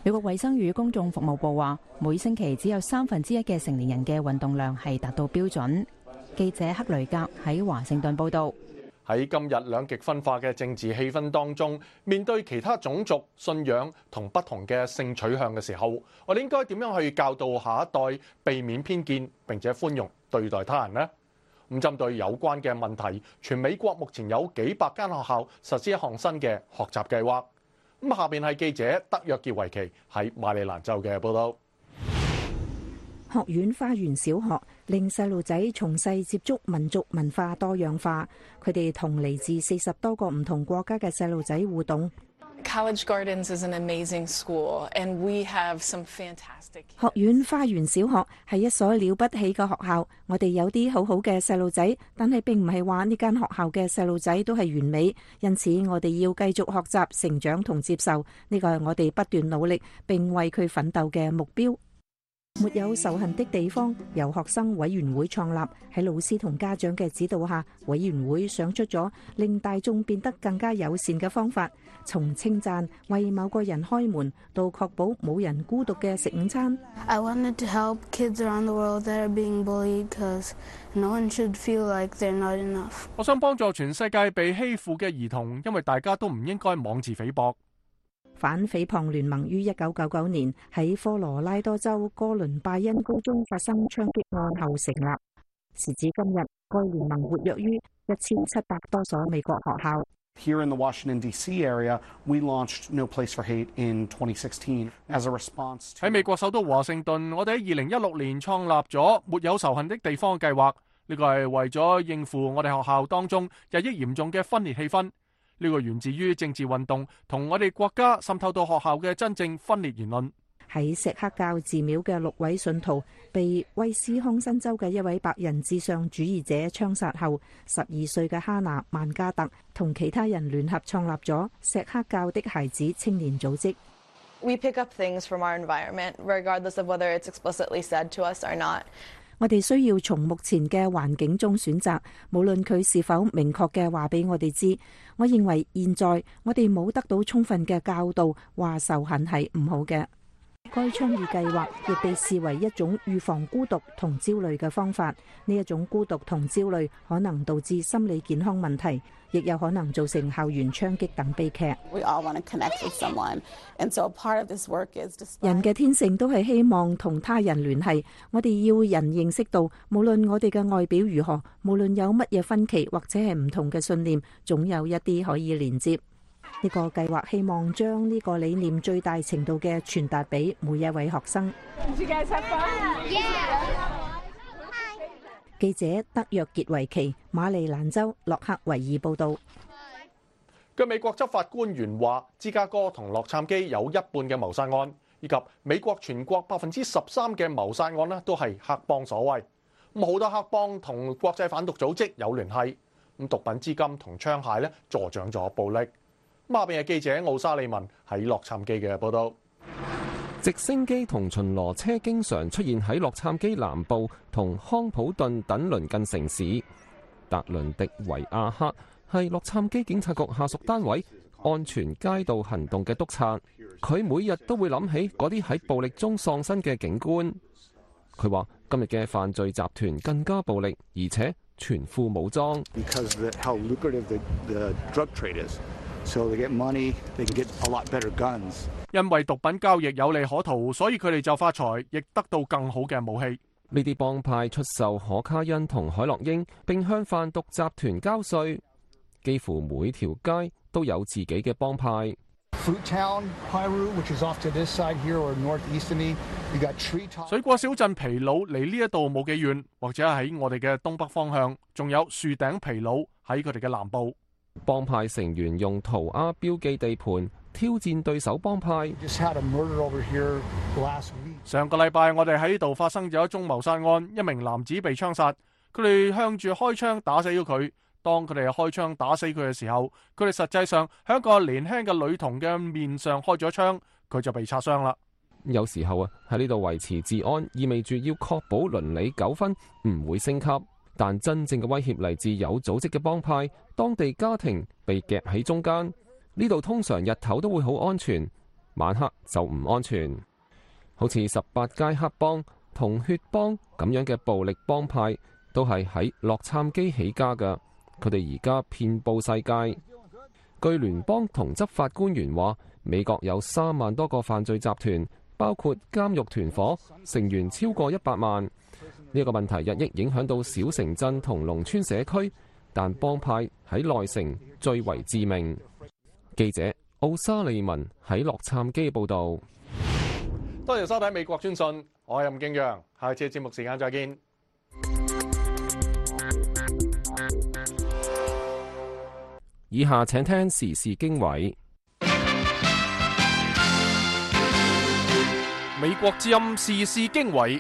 S11: 美國衛生與公眾服務部話，每星期只有1/3嘅成年人嘅運動量係達到標準。記者克雷格喺華盛頓報導。
S2: 喺今日兩極分化嘅政治氣氛當中，面對其他種族、信仰同不同嘅性取向嘅時候，我哋應該點樣去教導下一代避免偏見並且寬容對待他人呢？咁針對有關嘅問題，全美國目前有幾百間學校實施一項新嘅學習計劃。咁下邊係記者德約傑維奇喺馬里蘭州嘅報導。
S13: 學院花園小學令細路仔從細接觸民族文化多樣化，佢哋同嚟自40多個唔同國家嘅細路仔互動。
S17: College Gardens is an amazing school, and we have some fantastic.
S13: 學院花園小學係一所了不起嘅學校，我哋有啲好好嘅細路仔，但係並唔係話呢間學校嘅細路仔都係完美，因此我哋要繼續學習、成長同接受，呢個係我哋不斷努力並為佢奮鬥嘅目標。沒有仇恨的地方由學生委員會創立，喺老師同家長嘅指導下，委員會想出咗令大眾變得更加友善嘅方法，從稱讚為某個人開門到確保冇人孤獨嘅食午餐。
S18: I wanted to help kids around the world that are being bullied because no one should feel like they're not enough.
S2: 我想幫助全世界被欺負嘅兒童，因為大家都唔應該妄自菲薄。
S13: 反誹謗聯盟於1999年喺科羅拉多州哥倫拜恩高中發生槍擊案後成立，時至今日，該聯盟活躍於1700多所美國學校。
S19: Here in the Washington, D.C. area, we launched No Place for Hate in 2016 as a response to...
S2: 喺美國首都華盛頓，我哋喺2016年創立咗沒有仇恨的地方計劃，呢個係為咗應付我哋學校當中日益嚴重嘅分裂氣氛。呢個源自於政治運動同我哋國家滲透到學校嘅真正分裂言論。
S13: 喺錫克教寺廟嘅6位信徒被威斯康辛州嘅一位白人至上主義者槍殺後，12歲嘅哈娜曼加特同其他人聯合創立咗錫克教的孩子青年組織。
S20: We pick up things from our environment, regardless of whether it's explicitly said to us or not.
S13: 我哋需要從目前嘅環境中選擇，無論佢是否明確嘅話俾我哋知。我認為現在我哋冇得到充分嘅教導，話仇恨係唔好嘅。該倡議計劃亦被視為一種預防孤獨同焦慮嘅方法。呢一種孤獨同焦慮可能導致心理健康問題，亦有可能造成校園槍擊等悲劇。人嘅天性都係希望同他人聯繫。我哋要人認識到，無論我哋嘅外表如何，無論有乜嘢分歧或者係唔同嘅信念，總有一啲可以連接。呢個計劃希望將呢個理念最大程度嘅傳達俾每一位學生。記者德約傑維奇，馬里蘭州洛克維爾報道。
S2: 據美國執法官員話，芝加哥同洛杉磯有一半嘅謀殺案，以及美國全國13%嘅謀殺案呢，都係黑幫所為。咁好多黑幫同國際販毒組織有聯繫。咁毒品資金同槍械呢，助長咗暴力。下邊係記者奧沙利文喺洛杉磯嘅報道。
S1: 直升機同巡邏車經常出現喺洛杉磯南部同康普頓等鄰近城市。達倫迪維亞克係洛杉磯警察局下屬單位安全街道行動嘅督察，佢每日都會諗起嗰啲喺暴力中喪生嘅警官。佢話今日嘅犯罪集團更加暴力，而且全副武裝。
S21: So they get money, they can get a lot better guns.
S2: 因為毒品交易有利可圖，所以佢哋就發財，亦得到更好嘅武器。
S1: 呢啲幫派出售可卡因同海洛英，並向販毒集團交稅。幾乎每條街都有自己嘅幫派。
S21: Fruit Town, Piru, which is off to this side here or northeast of me, you got Treetop.
S2: 水果小鎮皮魯離呢一度冇幾遠，或者喺我哋嘅東北方向，仲有樹頂皮魯喺佢哋嘅南部。
S1: 幫派成員用塗鴉標記地盤，挑戰對手幫派。
S2: 上個禮拜我哋喺呢度發生咗一宗謀殺案，一名男子被槍殺，佢哋向住開槍打死咗佢。當佢哋開槍打死佢嘅時候，佢哋實際上喺一個年輕嘅女童嘅面上開咗槍，佢就被擦傷啦。
S1: 有時候喺呢度維持治安，意味住要確保鄰里糾紛唔會升級。但真正嘅威脅嚟自有組織嘅幫派，當地家庭被夾喺中間。呢度通常日頭都會好安全， 晚黑就唔安全。好似18街黑幫同血幫咁樣嘅暴力幫派，都係喺洛杉磯起家㗎。佢哋而家遍佈世界。據聯邦同執法官員話，美國有3萬多個犯罪集團，包括監獄團伙，成員超過100萬。呢個問題日益影響到小城鎮同農村社區，但幫派喺內城最為致命。記者奧沙利文喺洛杉磯報導。
S2: 多謝收睇美國專訊，我係任敬陽，下次節目時間再見。
S1: 以下請聽時事經緯。
S2: 美國之音時事經緯。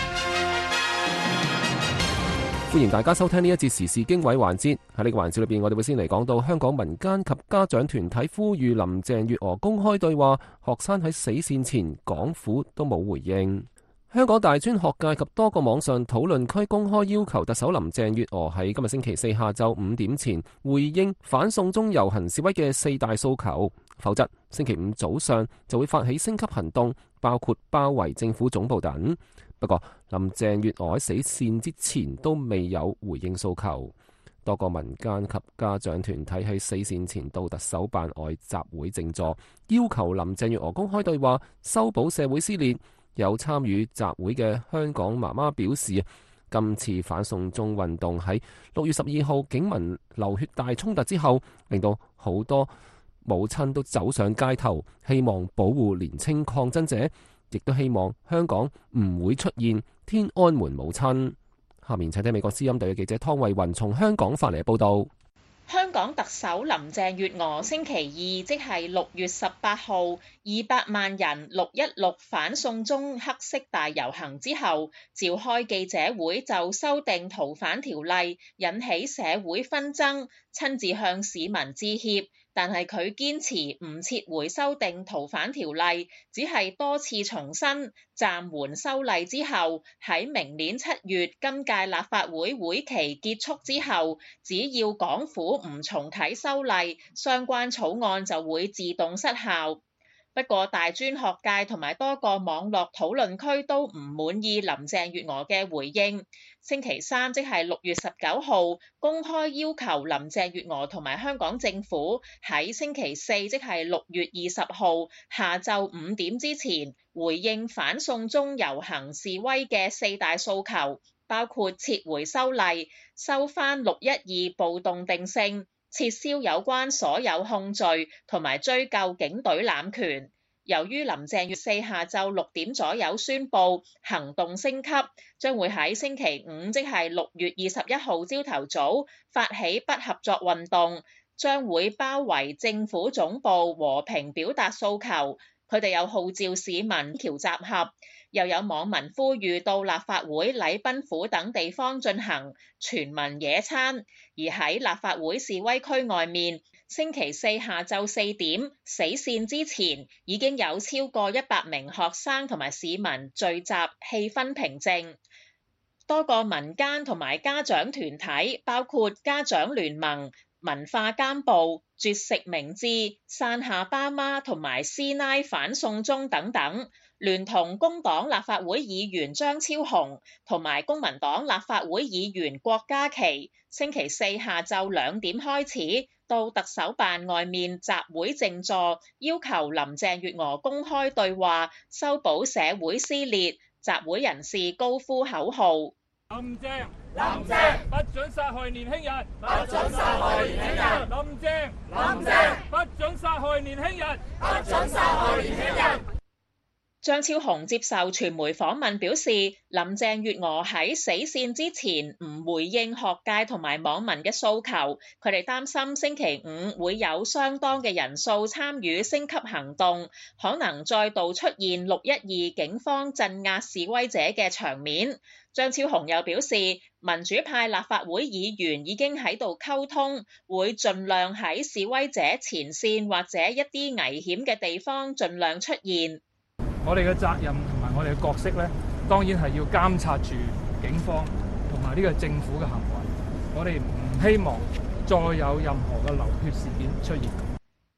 S1: 歡迎大家收聽呢一節時事經緯環節。喺呢個環節裏邊，我哋會先嚟講到香港民間及家長團體呼籲林鄭月娥公開對話，學生喺死線前，港府都冇回應。香港大專學界及多個網上討論區公開要求特首林鄭月娥喺今日星期四下晝5點前回應反送中遊行示威嘅4大訴求，否則星期五早上就會發起升級行動，包括包圍政府總部等。不過，林鄭月娥喺死線之前都未有回應訴求。多個民間及家長團體喺死線前到特首辦外集會靜坐，要求林鄭月娥公開對話，修補社會撕裂。有參與集會嘅香港媽媽表示，今次反送中運動喺6月12號警民流血大衝突之後，令到好多母親都走上街頭，希望保護年青抗爭者。亦都希望香港唔會出現天安門母親。下面請聽美國之音特約記者湯慧雲從香港發嚟嘅報道。
S4: 香港特首林鄭月娥星期二，即係6月18號，200萬人616反送中黑色大遊行之後，召開記者會就修訂逃犯條例引起社會紛爭，親自向市民致歉。但係佢堅持唔撤回修訂逃犯條例，只係多次重申暫緩修例之後，喺明年7月今屆立法會會期結束之後，只要港府唔重啟修例，相關草案就會自動失效。不過，大專學界同埋多個網絡討論區都唔滿意林鄭月娥嘅回應。星期三，即係6月19號，公開要求林鄭月娥同埋香港政府喺星期四，即係6月20號下晝5點之前，回應反送中遊行示威嘅4大訴求，包括撤回修例、收返612暴動定性、撤銷有關所有控罪同埋追究警隊濫權。由於林鄭月4下晝6點左右宣布行動升級，將會喺星期五，即係6月21號朝頭早發起不合作運動，將會包圍政府總部和平表達訴求。佢哋又號召市民橋集合，又有網民呼籲到立法會禮賓府等地方進行全民野餐。而喺立法會示威區外面，星期四下晝4點死線之前，已經有超過100名學生同埋市民聚集，氣氛平靜。多個民間同埋家長團體，包括家長聯盟、文化監部、絕食明志、傘下爸媽同埋師奶反送中等等，聯同工黨立法會議員張超雄同埋公民黨立法會議員郭家麒，星期四下晝2點開始到特首辦外面集會靜坐，要求林鄭月娥公開對話，修補社會撕裂。集會人士高呼口號：
S22: 林鄭，林鄭，不准殺害年輕人，不准殺害年輕人。林鄭，林鄭，不准殺害年輕人，不准殺害年輕人。
S4: 張超雄接受傳媒訪問表示，林鄭月娥喺死線之前唔回應學界同埋網民嘅訴求，佢哋擔心星期五會有相當嘅人數參與升級行動，可能再度出現612警方鎮壓示威者嘅場面。張超雄又表示，民主派立法會議員已經喺度溝通，會盡量喺示威者前線或者一啲危險嘅地方盡量出現。
S22: 我哋嘅責任同埋我哋嘅角色咧，當然係要監察住警方同埋呢個政府嘅行為。我哋唔希望再有任何嘅流血事件出現。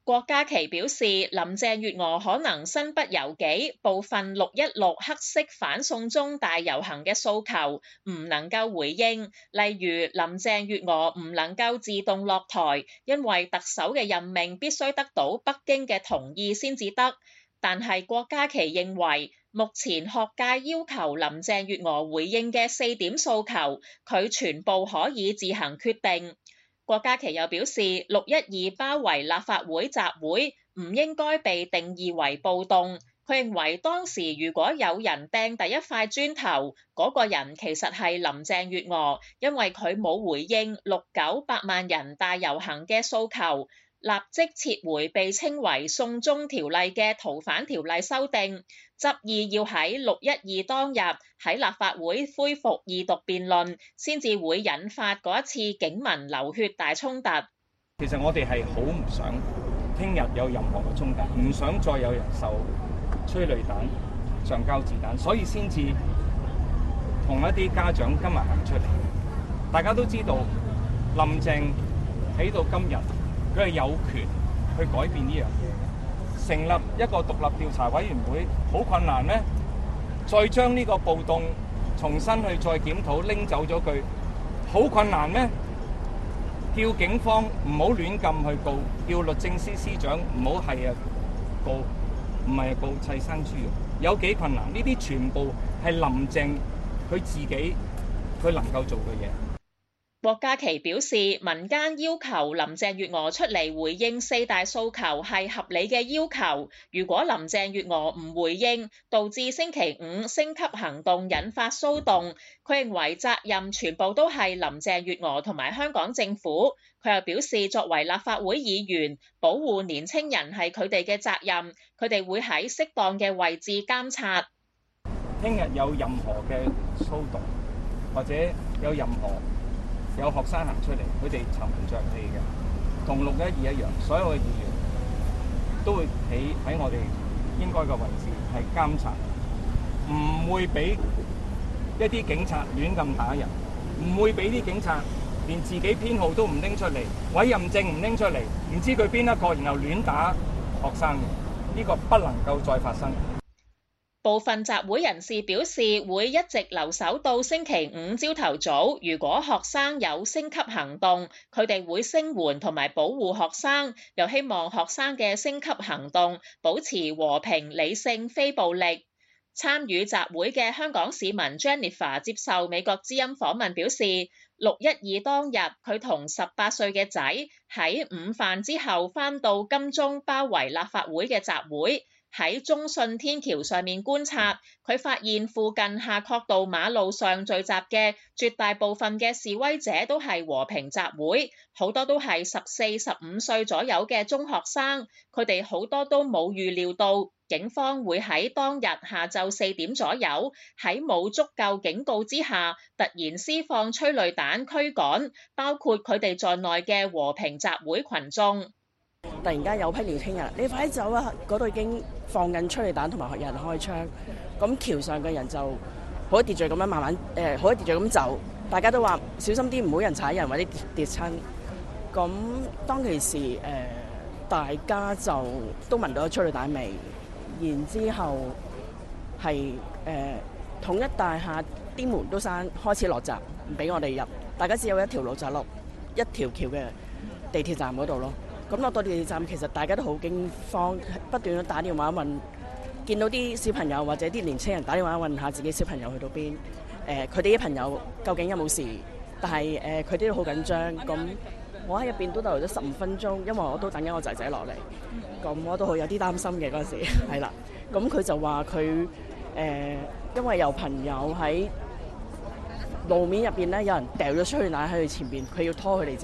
S4: 郭家麒表示，林鄭月娥可能身不由己，部分616黑色反送中大遊行嘅訴求唔能夠回應，例如林鄭月娥唔能夠自動落台，因為特首嘅任命必須得到北京嘅同意先至得。但係郭家麒認為，目前學界要求林鄭月娥回應嘅4點訴求，佢全部可以自行決定。郭家麒又表示，612包圍立法會集會唔應該被定義為暴動。佢認為當時如果有人掟第一塊磚頭，嗰個人其實係林鄭月娥，因為佢冇回應698萬人大遊行嘅訴求，立即撤回被稱為送中條例嘅逃犯條例修訂，執意要喺612當日喺立法會恢復二讀辯論，先至會引發嗰一次警民流血大衝突。
S5: 其實我哋係好唔想聽日有任何嘅衝突，唔想再有人受催淚彈、橡膠子彈，所以先至同一啲家長今日行出嚟。大家都知道林鄭喺到今日，佢係有權去改變呢樣嘢。成立一個獨立調查委員會好困難咩？再將呢個暴動重新去再檢討，拎走咗佢，好困難咩？叫警方唔好亂咁去告，叫律政司司長唔好係啊告，唔係告砌生豬肉，有幾困難？呢啲全部係林鄭佢自己佢能夠做嘅嘢。
S4: 郭家麒表示，民間要求林鄭月娥出嚟回應4大訴求係合理嘅要求。如果林鄭月娥唔回應，導致星期五升級行動引發騷動，佢認為責任全部都係林鄭月娥同埋香港政府。佢又表示，作為立法會議員，保護年青人係佢哋嘅責任，佢哋會喺適當嘅位置監察。
S5: 聽日有任何嘅騷動，或者有任何有學生行出嚟，佢哋沉着氣嘅，同612一樣，所有嘅議員都會企喺我哋應該嘅位置係監察，唔會俾一啲警察亂咁打人，唔會俾啲警察連自己編號都唔拎出嚟，委任證唔拎出嚟，唔知佢邊一個，然後亂打學生嘅，呢個不能夠再發生。
S4: 部分集會人士表示會一直留守到星期五朝頭早，如果學生有升級行動，佢哋會聲援同埋保護學生，又希望學生嘅升級行動保持和平、理性、非暴力。參與集會嘅香港市民 Jennifer 接受美國之音訪問表示，612當日佢同18歲嘅仔喺午飯之後返到金鐘包圍立法會嘅集會。喺中信天橋上面觀察，佢發現附近夏慤道馬路上聚集嘅絕大部分嘅示威者都係和平集會，好多都係14、15歲左右嘅中學生，佢哋好多都冇預料到警方會喺當日下晝4點左右，喺冇足夠警告之下，突然施放催淚彈驅趕，包括佢哋在內嘅和平集會群眾。
S6: 突然間有批年輕人，你快啲走啊！嗰度已經放緊催淚彈同埋有人開槍，咁橋上嘅人就好秩序咁樣慢慢好秩序咁走，大家都話小心啲，唔好人踩人或者跌親。咁當其時大家就都聞到催淚彈味，然之後係統一大廈啲門都開始落閘，唔俾我哋入，大家只有一條路就落一條橋嘅地鐵站嗰度咯。咁落到地鐵站，其實大家都好驚慌，不斷咁打電話問，見到啲小朋友或者啲年青人打電話問下自己小朋友去到邊，佢哋啲朋友究竟有冇事？但係佢哋都好緊張。咁我喺入邊都逗留咗15分鐘，因為我都等緊我仔仔落嚟，咁我都好有啲擔心嘅嗰陣時，係啦。咁佢就話佢因為有朋友喺路面入邊咧，有人掉咗催淚彈喺佢前邊，佢要拖佢哋走。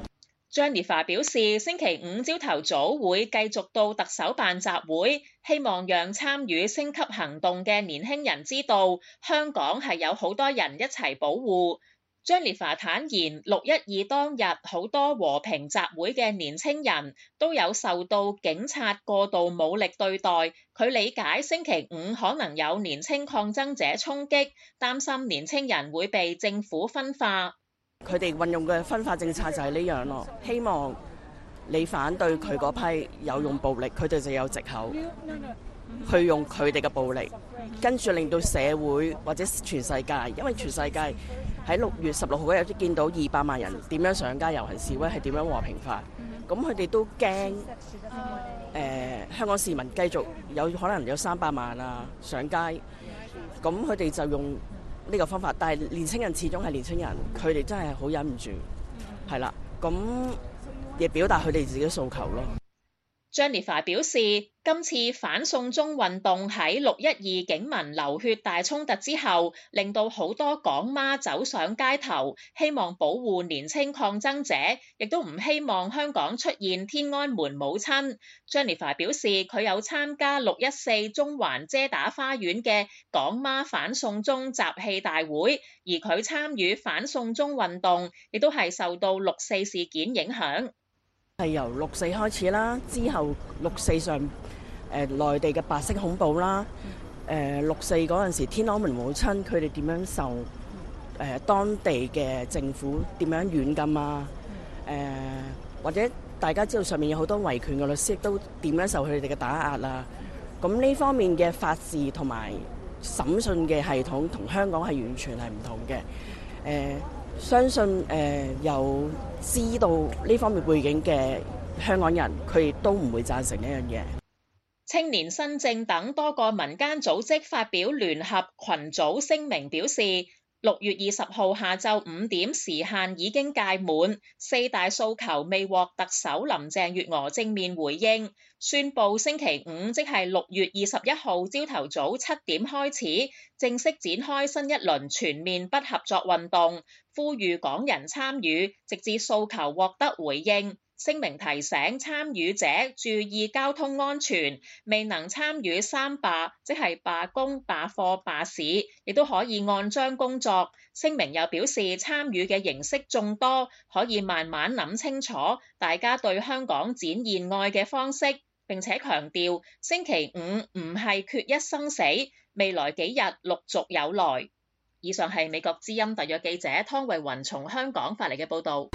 S4: Jennifer 表示，星期五朝頭早會繼續到特首辦集會，希望讓參與升級行動嘅年輕人知道，香港係有好多人一齊保護。Jennifer 坦言，612當日好多和平集會嘅年輕人都有受到警察過度武力對待，佢理解星期五可能有年輕抗爭者衝擊，擔心年輕人會被政府分化。
S6: 佢哋運用嘅分化政策就係呢樣咯，希望你反對佢嗰批有用暴力，佢哋就有藉口去用佢哋嘅暴力，跟住令到社會或者全世界，因為全世界喺6月16號嗰日都見到200萬人點樣上街遊行示威，係點樣和平化，咁佢哋都驚香港市民繼續有可能有300萬啊上街，咁佢哋就用呢個方法，但係年輕人始終係年輕人，佢哋真係好忍唔住，係啦，咁亦表達佢哋自己訴求咯。
S4: Jennifer 表示，今次反送中運動喺612警民流血大衝突之後，令到好多港媽走上街頭，希望保護年輕抗爭者，亦都唔希望香港出現天安門母親。Jennifer 表示，佢有參加614中環遮打花園嘅港媽反送中集氣大會，而佢參與反送中運動，亦都係受到6四事件影響。
S6: 係由6四開始啦，之後6四上內地嘅白色恐怖啦，6四嗰陣時天安門母親佢哋點樣受當地嘅政府點樣軟禁啊，或者大家知道上面有好多維權嘅律師亦都點樣受佢哋嘅打壓啊，咁呢方面嘅法治同埋審訊嘅系統同香港係完全係唔同嘅，相信有知道呢方面背景嘅香港人，佢哋都唔會贊成呢樣嘢。
S4: 青年新政等多個民間組織發表聯合群組聲明表示，6月20號下晝5點時限已經屆滿，4大訴求未獲特首林鄭月娥正面回應，宣布星期五即係6月21號朝頭早7點開始，正式展開新一輪全面不合作運動，呼籲港人參與，直至訴求獲得回應。聲明提醒參與者注意交通安全，未能參與三罷，即係罷工、罷課、罷市，亦都可以按章工作。聲明又表示，參與嘅形式眾多，可以慢慢諗清楚大家對香港展現愛嘅方式，並且強調星期五唔係決一生死，未來幾日陸續有來。以上係美國之音特約記者湯慧雲從香港發嚟嘅報導。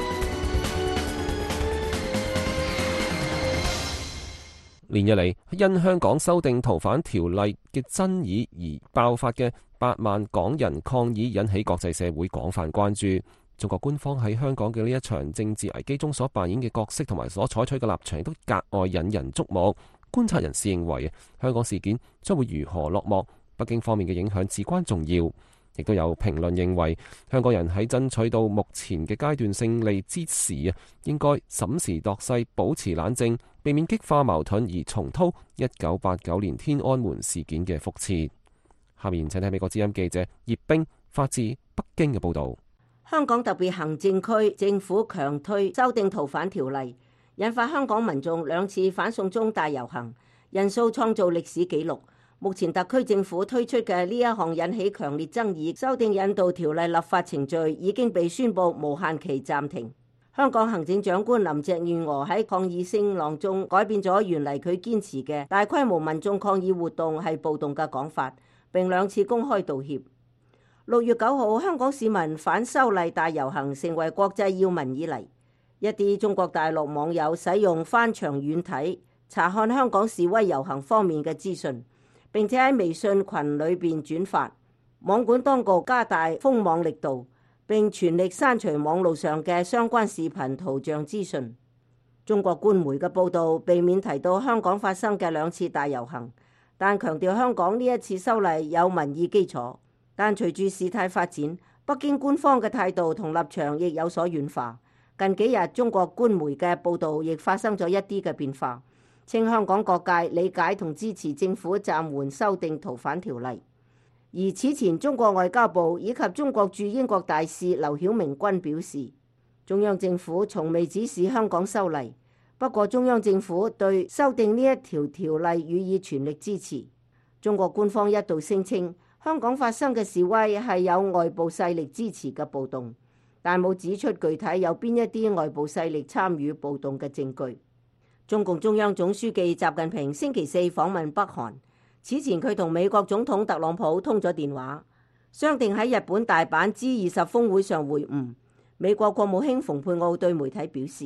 S1: 連日嚟，因香港修訂逃犯條例嘅爭議而爆發嘅8萬港人抗議，引起國際社會廣泛關注。中國官方喺香港嘅呢一場政治危機中所扮演嘅角色同埋所採取嘅立場，都格外引人矚目。觀察人士認為，香港事件將會如何落幕，北京方面嘅影響至關重要。亦都有評論認為，香港人喺爭取到目前嘅階段勝利之時應該審時度勢，保持冷靜，避免激化矛盾而重蹈1989年天安門事件嘅覆轍。下面請睇美國之音記者葉冰發自北京嘅報導。
S10: 香港特別行政區政府強推修訂逃犯條例，引發香港民眾2次反送中大遊行，人數創造歷史紀錄。目前特區政府推出嘅呢一項引起強烈爭議修訂引渡條例立法程序已經被宣布無限期暫停。香港行政長官林鄭月娥喺抗議聲浪中改變咗原嚟佢堅持嘅大規模民眾抗議活動係暴動嘅講法，並2次公開道歉。6月9號，香港市民反修例大遊行成為國際要聞以嚟，一啲中國大陸網友使用翻牆軟體查看香港示威遊行方面嘅資訊，並且喺微信群裏邊轉發。網管當局加大封網力度，並全力刪除網路上嘅相關視頻圖像資訊。中國官媒嘅報導避免提到香港發生嘅2次大遊行，但強調香港呢一次修例有民意基礎。但隨住事態發展，北京官方嘅態度同立場亦有所軟化。近幾日，中國官媒嘅報導亦發生咗一啲嘅變化，稱香港各界理解同支持政府暫緩修訂逃犯條例。而此前，中國外交部以及中國駐英國大使劉曉明均表示，中央政府從未指示香港修例，不過中央政府對修訂呢一條條例予以全力支持。中國官方一度聲稱，香港發生嘅示威係有外部勢力支持嘅暴動，但冇指出具體有邊一啲外部勢力參與暴動嘅證據。中共中央總書記習近平星期4訪問北韓，此前佢同美國總統特朗普通咗電話，商定喺日本大阪 G20 峰會上會晤。美國國務卿蓬佩奧對媒體表示，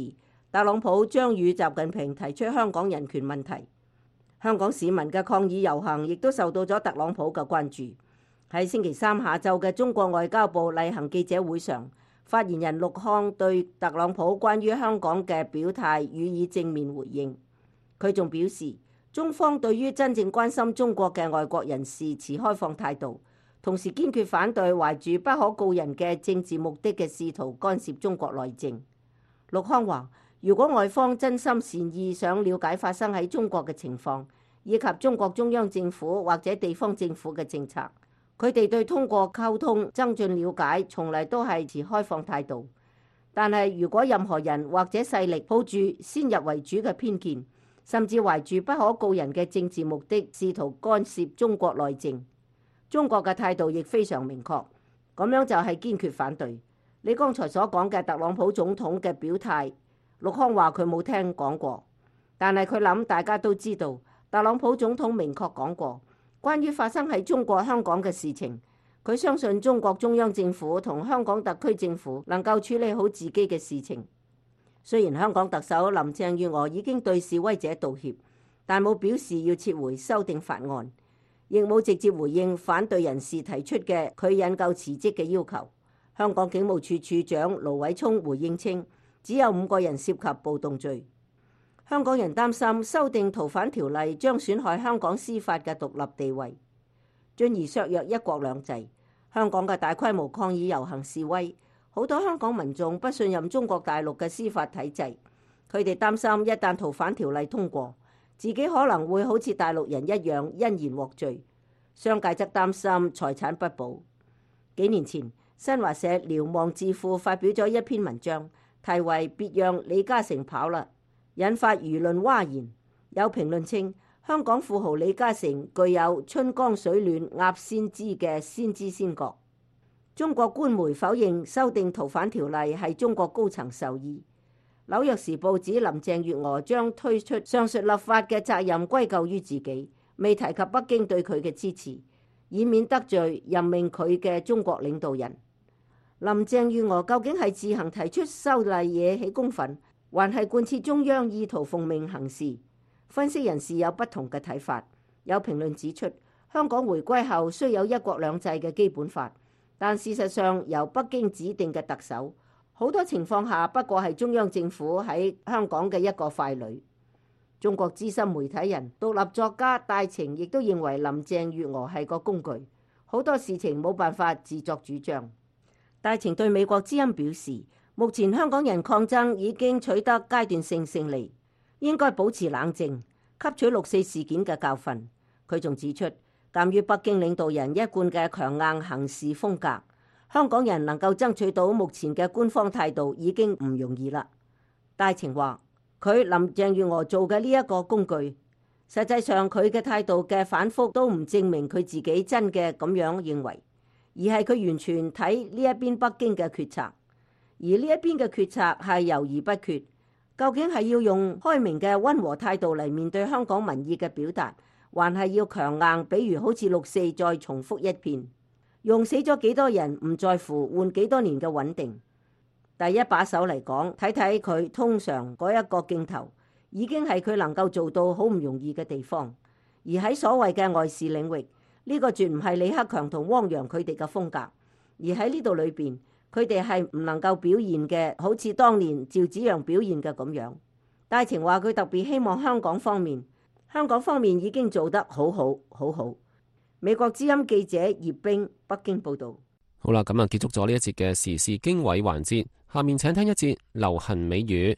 S10: 特朗普將與習近平提出香港人權問題。香港市民嘅抗議遊行亦都受到咗特朗普嘅關注。喺星期三下晝嘅中國外交部例行記者會上，發言人陸慷對特朗普關於香港嘅表態予以正面回應。佢仲表示，中方對於真正關心中國嘅外國人士持開放態度，同時堅決反對懷住不可告人嘅政治目的嘅試圖干涉中國內政。陸慷話，如果外方真心善意想了解發生喺中國嘅情況，以及中國中央政府或者地方政府嘅政策，佢哋對通過溝通增進了解，從嚟都係持開放態度。但係如果任何人或者勢力抱住先入為主嘅偏見，甚至懷住不可告人嘅政治目的，試圖干涉中國內政，中國嘅態度亦非常明確，咁樣就係堅決反對。你剛才所講嘅特朗普總統嘅表態，陸慷話佢冇聽講過，但係佢諗大家都知道，特朗普總統明確講過，關於發生喺中國香港嘅事情，佢相信中國中央政府同香港特區政府能夠處理好自己嘅事情。雖然香港特首林鄭月娥已經對示威者道歉，但冇表示要撤回修訂法案，亦冇直接回應反對人士提出嘅佢引咎辭職嘅要求。香港警務處處長盧偉聰回應稱，只有5個人涉及暴動罪。香港人擔心修訂逃犯條例將損害香港司法嘅獨立地位，進而削弱一國兩制。香港嘅大規模抗議遊行示威，好多香港民眾不信任中國大陸嘅司法體制，佢哋擔心一旦逃犯條例通過，自己可能會好似大陸人一樣欣然獲罪。商界則擔心財產不保。幾年前，新華社瞭望智庫發表咗一篇文章，題為《別讓李嘉誠跑啦》，引發輿論譁然。有評論稱，香港富豪李嘉誠具有春江水暖鴨先知嘅先知先覺。中國官媒否認修訂逃犯條例係中國高層授意。紐約時報指林鄭月娥將推出上述立法嘅責任歸咎於自己，未提及北京對佢嘅支持，以免得罪任命佢嘅中國領導人。林鄭月娥究竟係自行提出修例惹起公憤，還係貫徹中央意圖奉命行事？分析人士有不同嘅睇法。有評論指出，香港回歸後雖有一國兩制嘅基本法，但事實上由北京指定嘅特首，好多情況下不過係中央政府喺香港嘅一個傀儡。中國資深媒體人、獨立作家戴晴亦都認為林鄭月娥係個工具，好多事情冇辦法自作主張。戴晴對美國之音表示，目前香港人抗爭已經取得階段性勝利，應該保持冷靜，吸取6·4事件嘅教訓。佢仲指出，鑑於北京領導人一貫嘅強硬行事風格，香港人能夠爭取到目前嘅官方態度已經唔容易啦。戴晴話，佢林鄭月娥做嘅呢一個工具，實際上佢嘅態度嘅反覆都唔證明佢自己真嘅咁樣認為，而係佢完全睇呢一邊北京嘅決策，而呢一邊嘅決策係猶豫不決，究竟係要用開明嘅溫和態度嚟面對香港民意嘅表達，還係要強硬，比如好似6·4再重複一遍，用死咗幾多人唔在乎，換幾多年嘅穩定。第一把手嚟講，睇睇佢通常嗰一個鏡頭，已經係佢能夠做到好唔容易嘅地方。而喺所謂嘅外事領域，呢個絕唔係李克強同汪洋佢哋嘅風格，而喺呢度裏邊，佢哋係唔能夠表現嘅，好似當年趙紫陽表現嘅咁樣。戴晴話佢特別希望香港方面已經做得好好。美國之音記者葉冰北京報道。
S1: 好啦，咁啊結束咗呢一節嘅時事經緯環節，下面請聽一節流行美語。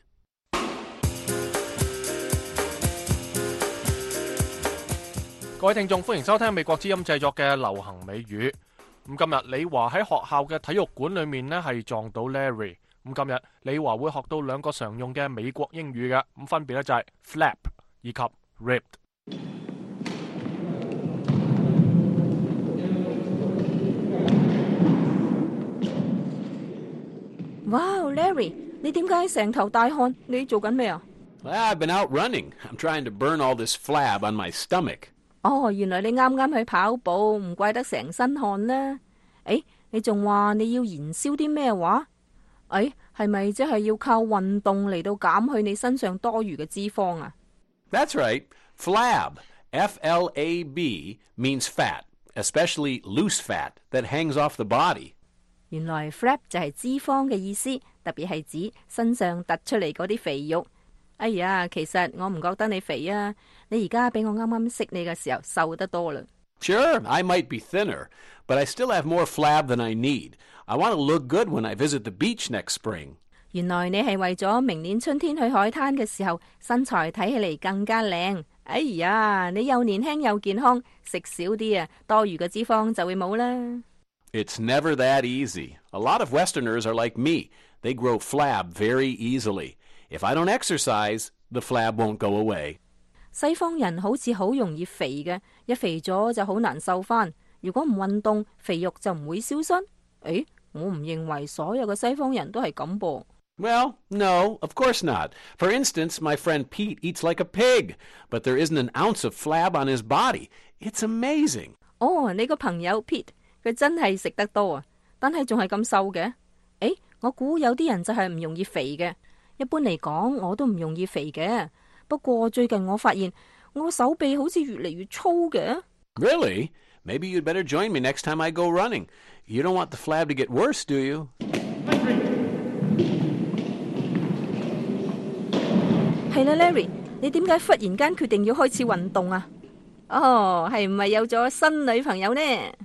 S2: 各位聽眾，歡迎收聽美國之音製作嘅流行美語。咁今日李華喺學校嘅體育館裏面呢係撞到 Larry。咁今日李華會學到2個常用嘅美國英語嘅，咁分別咧就係 flap 以及 ripped。
S13: 哇 ，Larry， 你點解成頭大汗？你做緊咩啊？
S3: Well, I've been out running. I'm trying to burn all this flab on my stomach.
S13: 哦，原來你啱啱去跑步，唔怪得成身汗啦。誒，你仲話你要燃燒啲咩話？誒， 係咪即係要靠運動嚟到減去你身上多餘嘅脂肪啊？
S3: That's right. Flab, F-L-A-B, means fat, especially loose fat that hangs off the body.
S13: 原來 flab 就係脂肪嘅意思，特別係指身上突出嚟嗰啲肥肉。哎呀，其實我唔覺得你肥啊，你而家比我啱啱識你嘅時候瘦得多啦。
S3: Sure, I might be thinner, but I still have more flab than I need. I want to look good when I visit the beach next spring.
S13: 原來你係為咗明年春天去海灘嘅時候，身材睇起嚟更加靚。哎呀，你又年輕又健康，食少啲啊，多餘嘅脂肪就會冇啦。
S3: It's never that easy. A lot of Westerners are like me. They grow flab very easily. If I don't exercise, the flab won't go away.
S13: 西方人好似好容易肥嘅，一肥咗就好難瘦返。如果唔運動，肥肉就唔會消失。誒，我唔認為所有嘅西方人都係咁噃。
S3: Well, no, of course not. For instance, my friend Pete eats like a pig, but there isn't an ounce of flab on his body. It's amazing.
S13: 哦，你個朋友 Pete，佢真係食得多啊，但係仲係咁瘦嘅。誒，我估有啲人就係唔容易肥嘅。一般嚟講，我都唔容易肥嘅。不過最近我發現我個手臂好似越嚟越粗嘅。
S3: Really? Maybe you'd better join me next time I go running. You don't want the flab to get worse, do you?
S13: 係啦 ，Larry， 你點解忽然間決定要開始運動啊？哦，係唔係有咗新女朋友呢？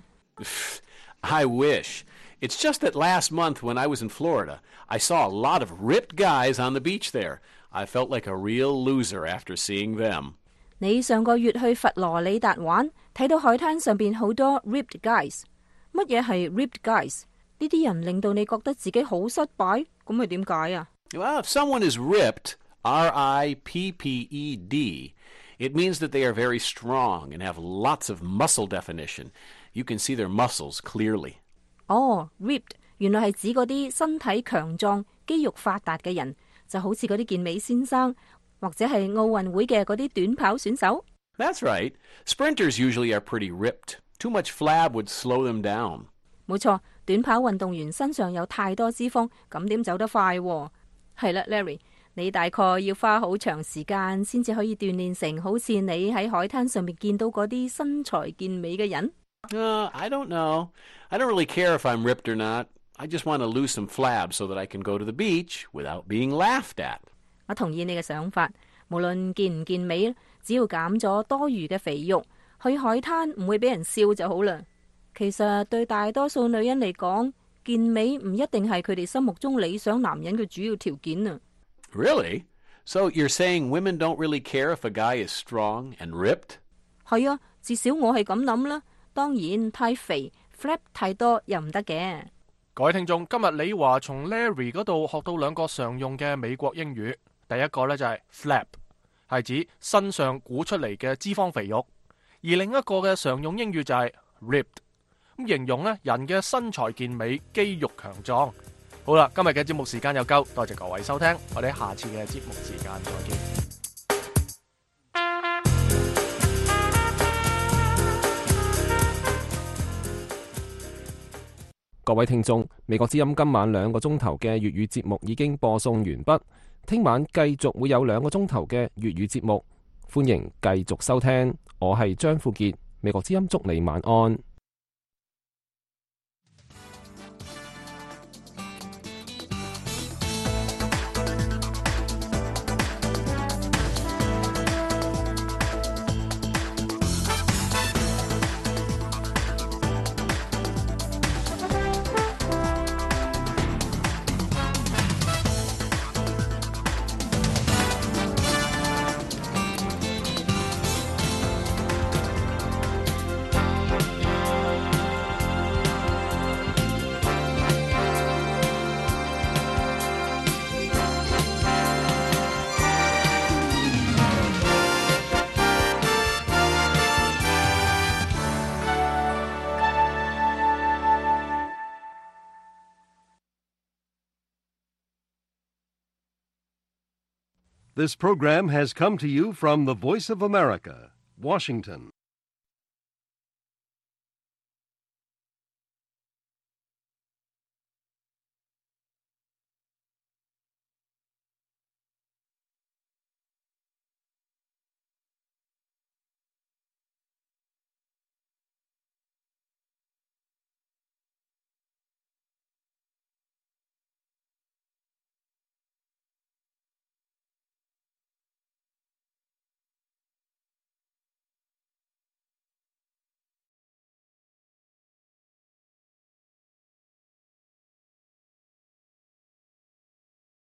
S3: I wish. It's just that last month when I was in Florida, I saw a lot of ripped guys on the beach there. I felt like a real loser after seeing them.
S13: 你上個月去佛羅里達玩，睇到海灘上邊好多 ripped guys。乜嘢係 ripped guys？ 呢啲人令到你覺得自己好失敗，咁係點解啊？
S3: Well, if someone is ripped, R-I-P-P-E-D, it means that they are very strong and have lots of muscle definition. You can see their muscles clearly.
S13: 哦 ，ripped 原來係指嗰啲身體強壯、肌肉發達嘅人，就好似嗰啲健美先生，或者係奧運會嘅嗰啲短跑選手。
S3: That's right. Sprinters usually are pretty ripped. Too much flab would slow them down.
S13: 冇錯，短跑運動員身上有太多脂肪，咁點走得快喎？係啦 ，Larry， 你大概要花好長時間先至可以鍛鍊成好似你喺海灘上面見到嗰啲身材健美嘅人。
S3: I don't know. I don't really care if I'm ripped or not. I just want to lose some flab so that I can go to the beach without being laughed at.
S13: 我同意你嘅想法，無論健唔健美，只要減咗多餘嘅肥肉，去海灘唔會俾人笑就好啦。其實對大多數女人嚟講，健美唔一定係佢哋心目中理想男人嘅主要條件啊。
S3: Really? So you're saying women don't really care if a guy is strong and ripped?
S13: 係啊，至少我係咁諗啦。當然太肥 flap 太多又唔得嘅。
S2: 各位聽眾，今日李華從 Larry 嗰度學到兩個常用嘅美國英語。第一個呢就係 flab， 係指身上鼓出嚟嘅脂肪肥肉；而另一個嘅常用英語就係 ripped， 咁形容呢人嘅身材健美、肌肉強壯。好啦，今日嘅節目時間又夠，多謝各位收聽，我哋下次嘅節目時間再見。
S1: 各位聽眾，美國之音今晚2個鐘頭嘅粵語節目已經播送完畢，聽晚繼續會有2個鐘頭嘅粵語節目，歡迎繼續收聽。我係張富傑，美國之音祝你晚安。
S7: This program has come to you from the Voice of America, Washington.